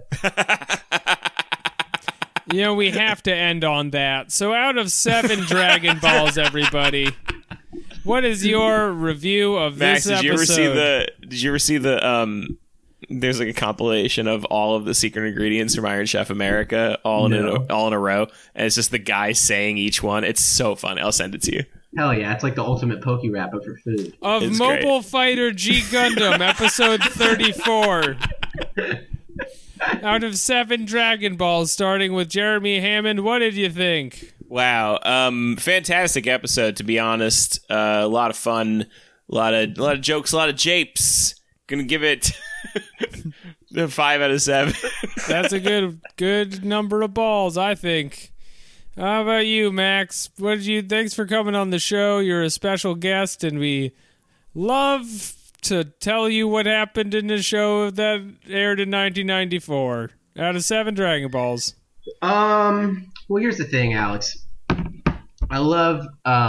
[SPEAKER 1] You know, we have to end on that. So out of 7 Dragon Balls, everybody, what is your review of
[SPEAKER 4] Max,
[SPEAKER 1] this
[SPEAKER 4] did you
[SPEAKER 1] episode?
[SPEAKER 4] ever see the there's like a compilation of all of the secret ingredients from Iron Chef America all in a row, and it's just the guy saying each one. It's so fun. I'll send it to you.
[SPEAKER 3] Hell yeah, it's like the ultimate poke rapper for food.
[SPEAKER 1] Of
[SPEAKER 4] It's
[SPEAKER 1] Mobile
[SPEAKER 4] great.
[SPEAKER 1] Fighter G Gundam, episode 34. Out of 7 Dragon Balls, starting with Jeremy Hammond, what did you think?
[SPEAKER 4] Wow, fantastic episode. To be honest, a lot of fun, a lot of jokes, a lot of japes. Gonna give it a 5 out of 7.
[SPEAKER 1] That's a good number of balls, I think. How about you, Max? What did you? Thanks for coming on the show. You're a special guest, and we love to tell you what happened in the show that aired in 1994. Out of 7 Dragon Balls.
[SPEAKER 3] Well, here's the thing, Alex. I love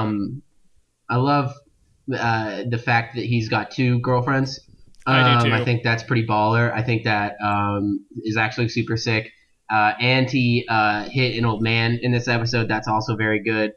[SPEAKER 3] the fact that he's got 2 girlfriends.
[SPEAKER 1] I do too.
[SPEAKER 3] I think that's pretty baller. I think that is actually super sick. And he hit an old man in this episode. That's also very good.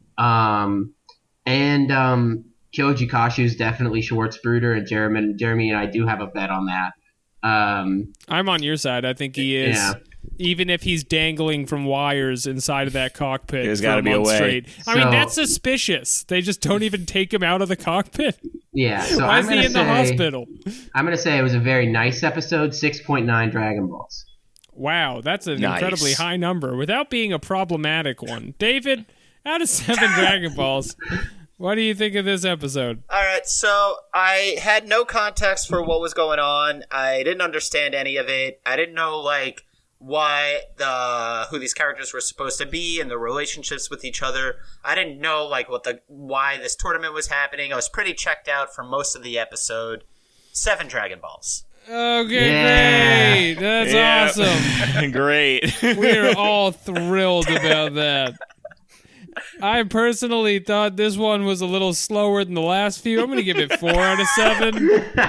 [SPEAKER 3] Kyoji Kashu is definitely Schwartzbruder, and Jeremy and I do have a bet on that.
[SPEAKER 1] I'm on your side. I think he is.
[SPEAKER 3] Yeah.
[SPEAKER 1] Even if he's dangling from wires inside of that cockpit
[SPEAKER 4] There's
[SPEAKER 1] for
[SPEAKER 4] gotta
[SPEAKER 1] a
[SPEAKER 4] be a
[SPEAKER 1] month
[SPEAKER 4] way.
[SPEAKER 1] straight. I mean,
[SPEAKER 3] So-
[SPEAKER 1] that's suspicious. They just don't even take him out of the cockpit.
[SPEAKER 3] Yeah. So
[SPEAKER 1] Why
[SPEAKER 3] I'm
[SPEAKER 1] is he
[SPEAKER 3] gonna
[SPEAKER 1] in the
[SPEAKER 3] say
[SPEAKER 1] hospital?
[SPEAKER 3] I'm gonna say it was a very nice episode. 6.9 Dragon Balls.
[SPEAKER 1] Wow, that's an
[SPEAKER 4] Nice.
[SPEAKER 1] incredibly high number without being a problematic one. David, out of 7 Dragon Balls, what do you think of this episode?
[SPEAKER 2] All right, so I had no context for what was going on. I didn't understand any of it. I didn't know like who these characters were supposed to be and the relationships with each other. I didn't know like why this tournament was happening. I was pretty checked out for most of the episode. 7 Dragon Balls.
[SPEAKER 1] Okay,
[SPEAKER 3] Yeah.
[SPEAKER 1] great. That's
[SPEAKER 4] Yeah.
[SPEAKER 1] awesome.
[SPEAKER 4] Great.
[SPEAKER 1] We're all thrilled about that. I personally thought this one was a little slower than the last few. I'm going to give it 4 out of 7.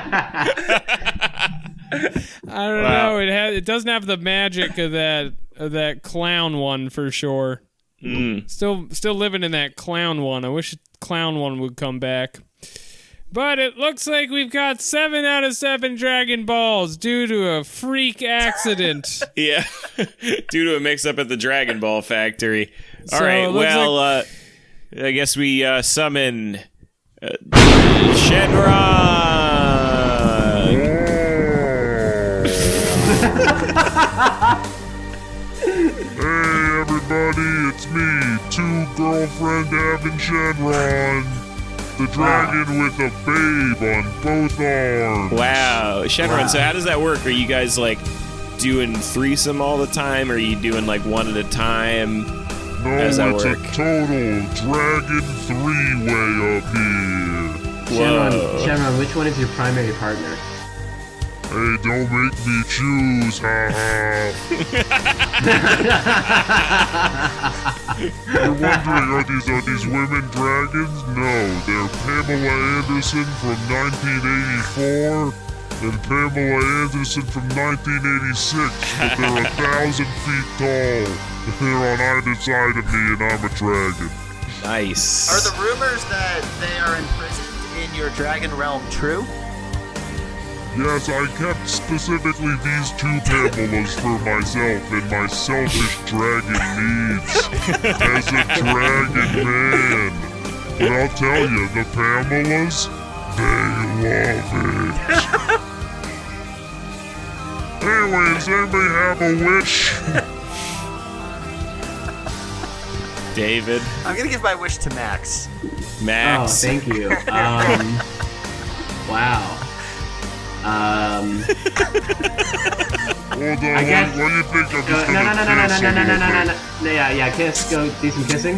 [SPEAKER 1] I don't know. It doesn't have the magic of that clown one for sure. Still living in that clown one. I wish clown one would come back. But it looks like we've got 7 out of 7 Dragon Balls due to a freak accident.
[SPEAKER 4] Yeah, due to a mix-up at the Dragon Ball factory. All
[SPEAKER 1] So
[SPEAKER 4] right,
[SPEAKER 1] it looks
[SPEAKER 4] well, I guess we summon Shenron.
[SPEAKER 7] Hey everybody, it's me, 2-girlfriend Avin Shenron, the dragon with a babe on both arms.
[SPEAKER 4] Wow, Shenron. So how does that work? Are you guys like doing threesome all the time, or are you doing like one at a time?
[SPEAKER 7] No,
[SPEAKER 4] does that
[SPEAKER 7] it's
[SPEAKER 4] work?
[SPEAKER 7] a total dragon 3-way up here.
[SPEAKER 3] Shenron, which one is your primary partner?
[SPEAKER 7] Hey, don't make me choose, haha. You're wondering, are these women dragons? No, they're Pamela Anderson from 1984 and Pamela Anderson from 1986, but they're 1,000 feet tall. They're on either side of me, and I'm a dragon.
[SPEAKER 4] Nice.
[SPEAKER 2] Are the rumors that they are imprisoned in your dragon realm true?
[SPEAKER 7] Yes, I kept specifically these 2 Pamelas for myself and my selfish dragon needs as a dragon man. But I'll tell you, the Pamelas, they love it. Anyway, does anybody have a wish?
[SPEAKER 4] David,
[SPEAKER 2] I'm gonna give my wish to Max.
[SPEAKER 3] Oh,
[SPEAKER 4] Max.
[SPEAKER 3] thank you. Wow.
[SPEAKER 7] Hold on,
[SPEAKER 3] I guess-
[SPEAKER 7] what do you think? I'm just
[SPEAKER 3] No.
[SPEAKER 7] gonna kiss a little bit.
[SPEAKER 3] Yeah, kiss. Go do some kissing.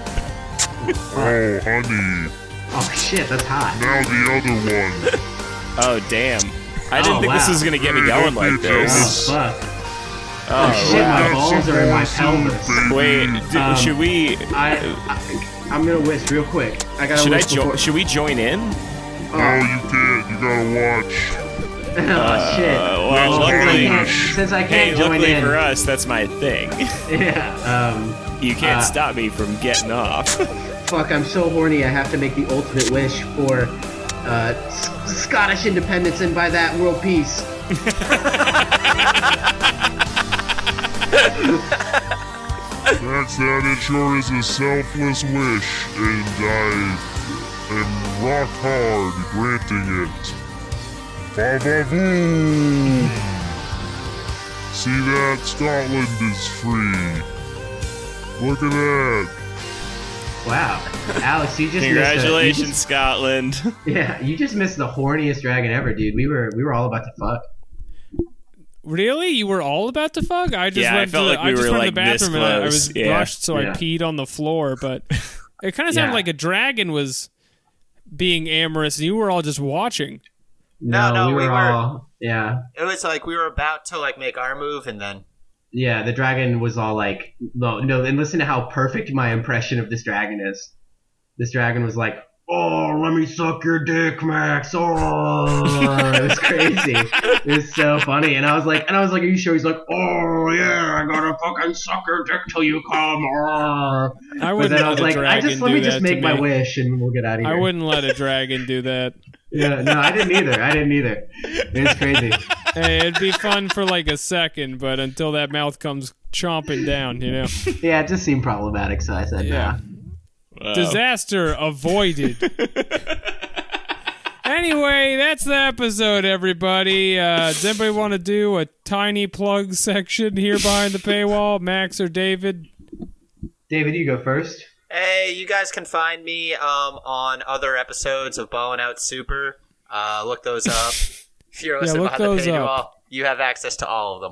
[SPEAKER 7] Oh, honey.
[SPEAKER 3] Oh shit, that's hot.
[SPEAKER 7] Now the other one.
[SPEAKER 4] Oh, damn. I didn't think this
[SPEAKER 3] wow.
[SPEAKER 4] was going to get me
[SPEAKER 7] Hey,
[SPEAKER 4] going
[SPEAKER 7] don't be
[SPEAKER 4] like this.
[SPEAKER 7] jealous.
[SPEAKER 3] Fuck.
[SPEAKER 4] Oh,
[SPEAKER 3] Oh shit, my
[SPEAKER 7] That's
[SPEAKER 3] balls are in my
[SPEAKER 7] awesome,
[SPEAKER 3] pelvis.
[SPEAKER 7] baby.
[SPEAKER 4] Wait, should we...
[SPEAKER 3] I'm gonna whisk real quick. I gotta
[SPEAKER 4] Should I
[SPEAKER 3] whisk before.
[SPEAKER 4] should we join in?
[SPEAKER 7] No, you can't. You gotta watch.
[SPEAKER 3] Oh shit.
[SPEAKER 4] Well,
[SPEAKER 3] Since I
[SPEAKER 4] Hey,
[SPEAKER 3] can't join
[SPEAKER 4] luckily
[SPEAKER 3] in.
[SPEAKER 4] for us, that's my thing.
[SPEAKER 3] Yeah.
[SPEAKER 4] You can't stop me from getting off.
[SPEAKER 3] Fuck, I'm so horny. I have to make the ultimate wish for Scottish independence and by that world peace.
[SPEAKER 7] That it sure is a selfless wish, and I am rock hard granting it. Fa-va-voom! See that? Scotland is free. Look at that.
[SPEAKER 3] Wow, Alex, you just
[SPEAKER 4] Congratulations, Scotland.
[SPEAKER 3] you just missed the horniest dragon ever, dude. We were all about to fuck.
[SPEAKER 1] Really? You were all about to fuck? I just
[SPEAKER 4] Yeah, I
[SPEAKER 1] went
[SPEAKER 4] felt
[SPEAKER 1] to,
[SPEAKER 4] like we
[SPEAKER 1] I just
[SPEAKER 4] were,
[SPEAKER 1] went to
[SPEAKER 4] like,
[SPEAKER 1] the
[SPEAKER 4] this
[SPEAKER 1] bathroom and I
[SPEAKER 4] close.
[SPEAKER 1] was
[SPEAKER 4] Yeah.
[SPEAKER 1] rushed, so
[SPEAKER 3] Yeah.
[SPEAKER 1] I peed on the floor. But it kind of sounded
[SPEAKER 3] Yeah.
[SPEAKER 1] like a dragon was being amorous, and you were all just watching.
[SPEAKER 2] No,
[SPEAKER 3] we
[SPEAKER 2] we
[SPEAKER 3] were
[SPEAKER 2] were-
[SPEAKER 3] all. Yeah,
[SPEAKER 2] It was like we were about to like make our move, and then
[SPEAKER 3] yeah. The dragon was all like, no. And listen to how perfect my impression of this dragon is. This dragon was like, "Oh, let me suck your dick, Max." Oh, it was crazy. It was so funny. And I was like, "Are you sure?" He's like, "Oh yeah, I gotta fucking suck your dick till you come." Oh.
[SPEAKER 1] I
[SPEAKER 3] But
[SPEAKER 1] wouldn't
[SPEAKER 3] then I
[SPEAKER 1] let
[SPEAKER 3] was
[SPEAKER 1] a
[SPEAKER 3] like,
[SPEAKER 1] dragon
[SPEAKER 3] let me
[SPEAKER 1] do
[SPEAKER 3] just
[SPEAKER 1] that
[SPEAKER 3] make
[SPEAKER 1] to
[SPEAKER 3] my
[SPEAKER 1] me.
[SPEAKER 3] wish and we'll get out of here.
[SPEAKER 1] I wouldn't let a dragon do that.
[SPEAKER 3] Yeah, no, I didn't either. It was crazy.
[SPEAKER 1] Hey, it'd be fun for like a second, but until that mouth comes chomping down, you know.
[SPEAKER 3] Yeah, it just seemed problematic, so I said,
[SPEAKER 1] Yeah.
[SPEAKER 3] nah.
[SPEAKER 1] Disaster avoided. Anyway, that's the episode, everybody. Does anybody want to do a tiny plug section here behind the paywall? Max or David?
[SPEAKER 3] David, you go first.
[SPEAKER 2] hey, you guys can find me on other episodes of Ballin' Out Super. Look those up. If you're listening
[SPEAKER 1] look
[SPEAKER 2] behind the
[SPEAKER 1] those up.
[SPEAKER 2] paywall, you have access to all of them.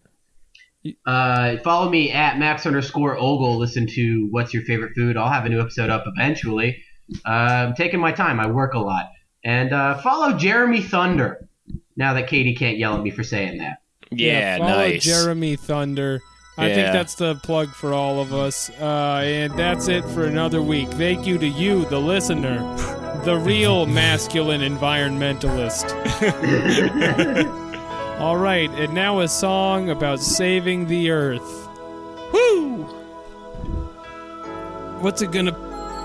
[SPEAKER 3] Follow me at Max_Ogle. Listen to What's Your Favorite Food. I'll have a new episode up eventually. I'm taking my time. I work a lot. And follow Jeremy Thunder. Now that Katie can't yell at me for saying that.
[SPEAKER 4] Yeah,
[SPEAKER 1] follow
[SPEAKER 4] nice.
[SPEAKER 1] Jeremy Thunder. I think
[SPEAKER 4] Yeah.
[SPEAKER 1] that's the plug for all of us. And that's it for another week. Thank you to you, the listener, the real masculine environmentalist. All right, and now a song about saving the earth. Woo! What's it gonna...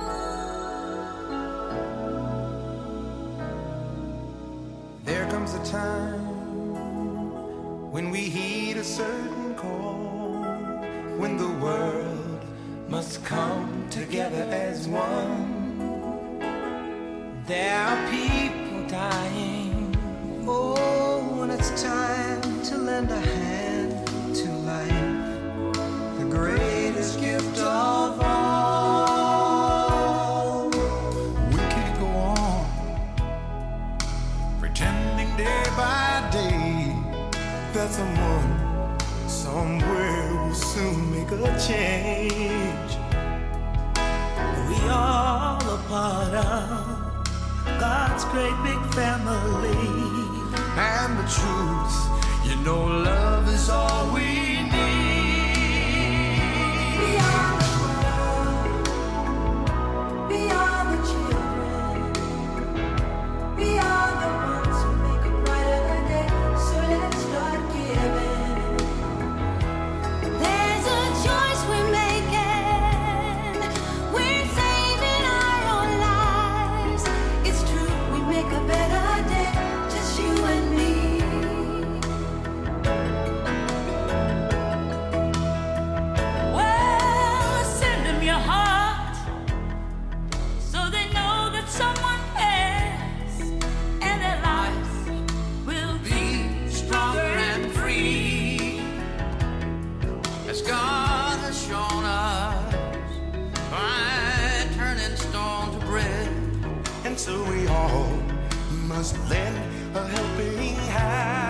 [SPEAKER 8] There comes a time when we heed a certain call, when the world must come together as one. There are people dying. Oh, when it's time to lend a hand to life, the greatest gift of all. We can't go on pretending day by day that someone somewhere will soon make a change. We all a part of God's great big family. And the truth, you know, love is all we need. We are the world. We are the children. We are the ones who make a brighter day. So let's start giving.
[SPEAKER 5] There's a choice we're making. We're saving our own lives. It's true, we make a better day. Just you and me. Well, send them your heart so they know that someone cares, and their lives will be
[SPEAKER 8] Stronger and free, as God has shown us by turning stone to bread. And so we all must lend a helping hand.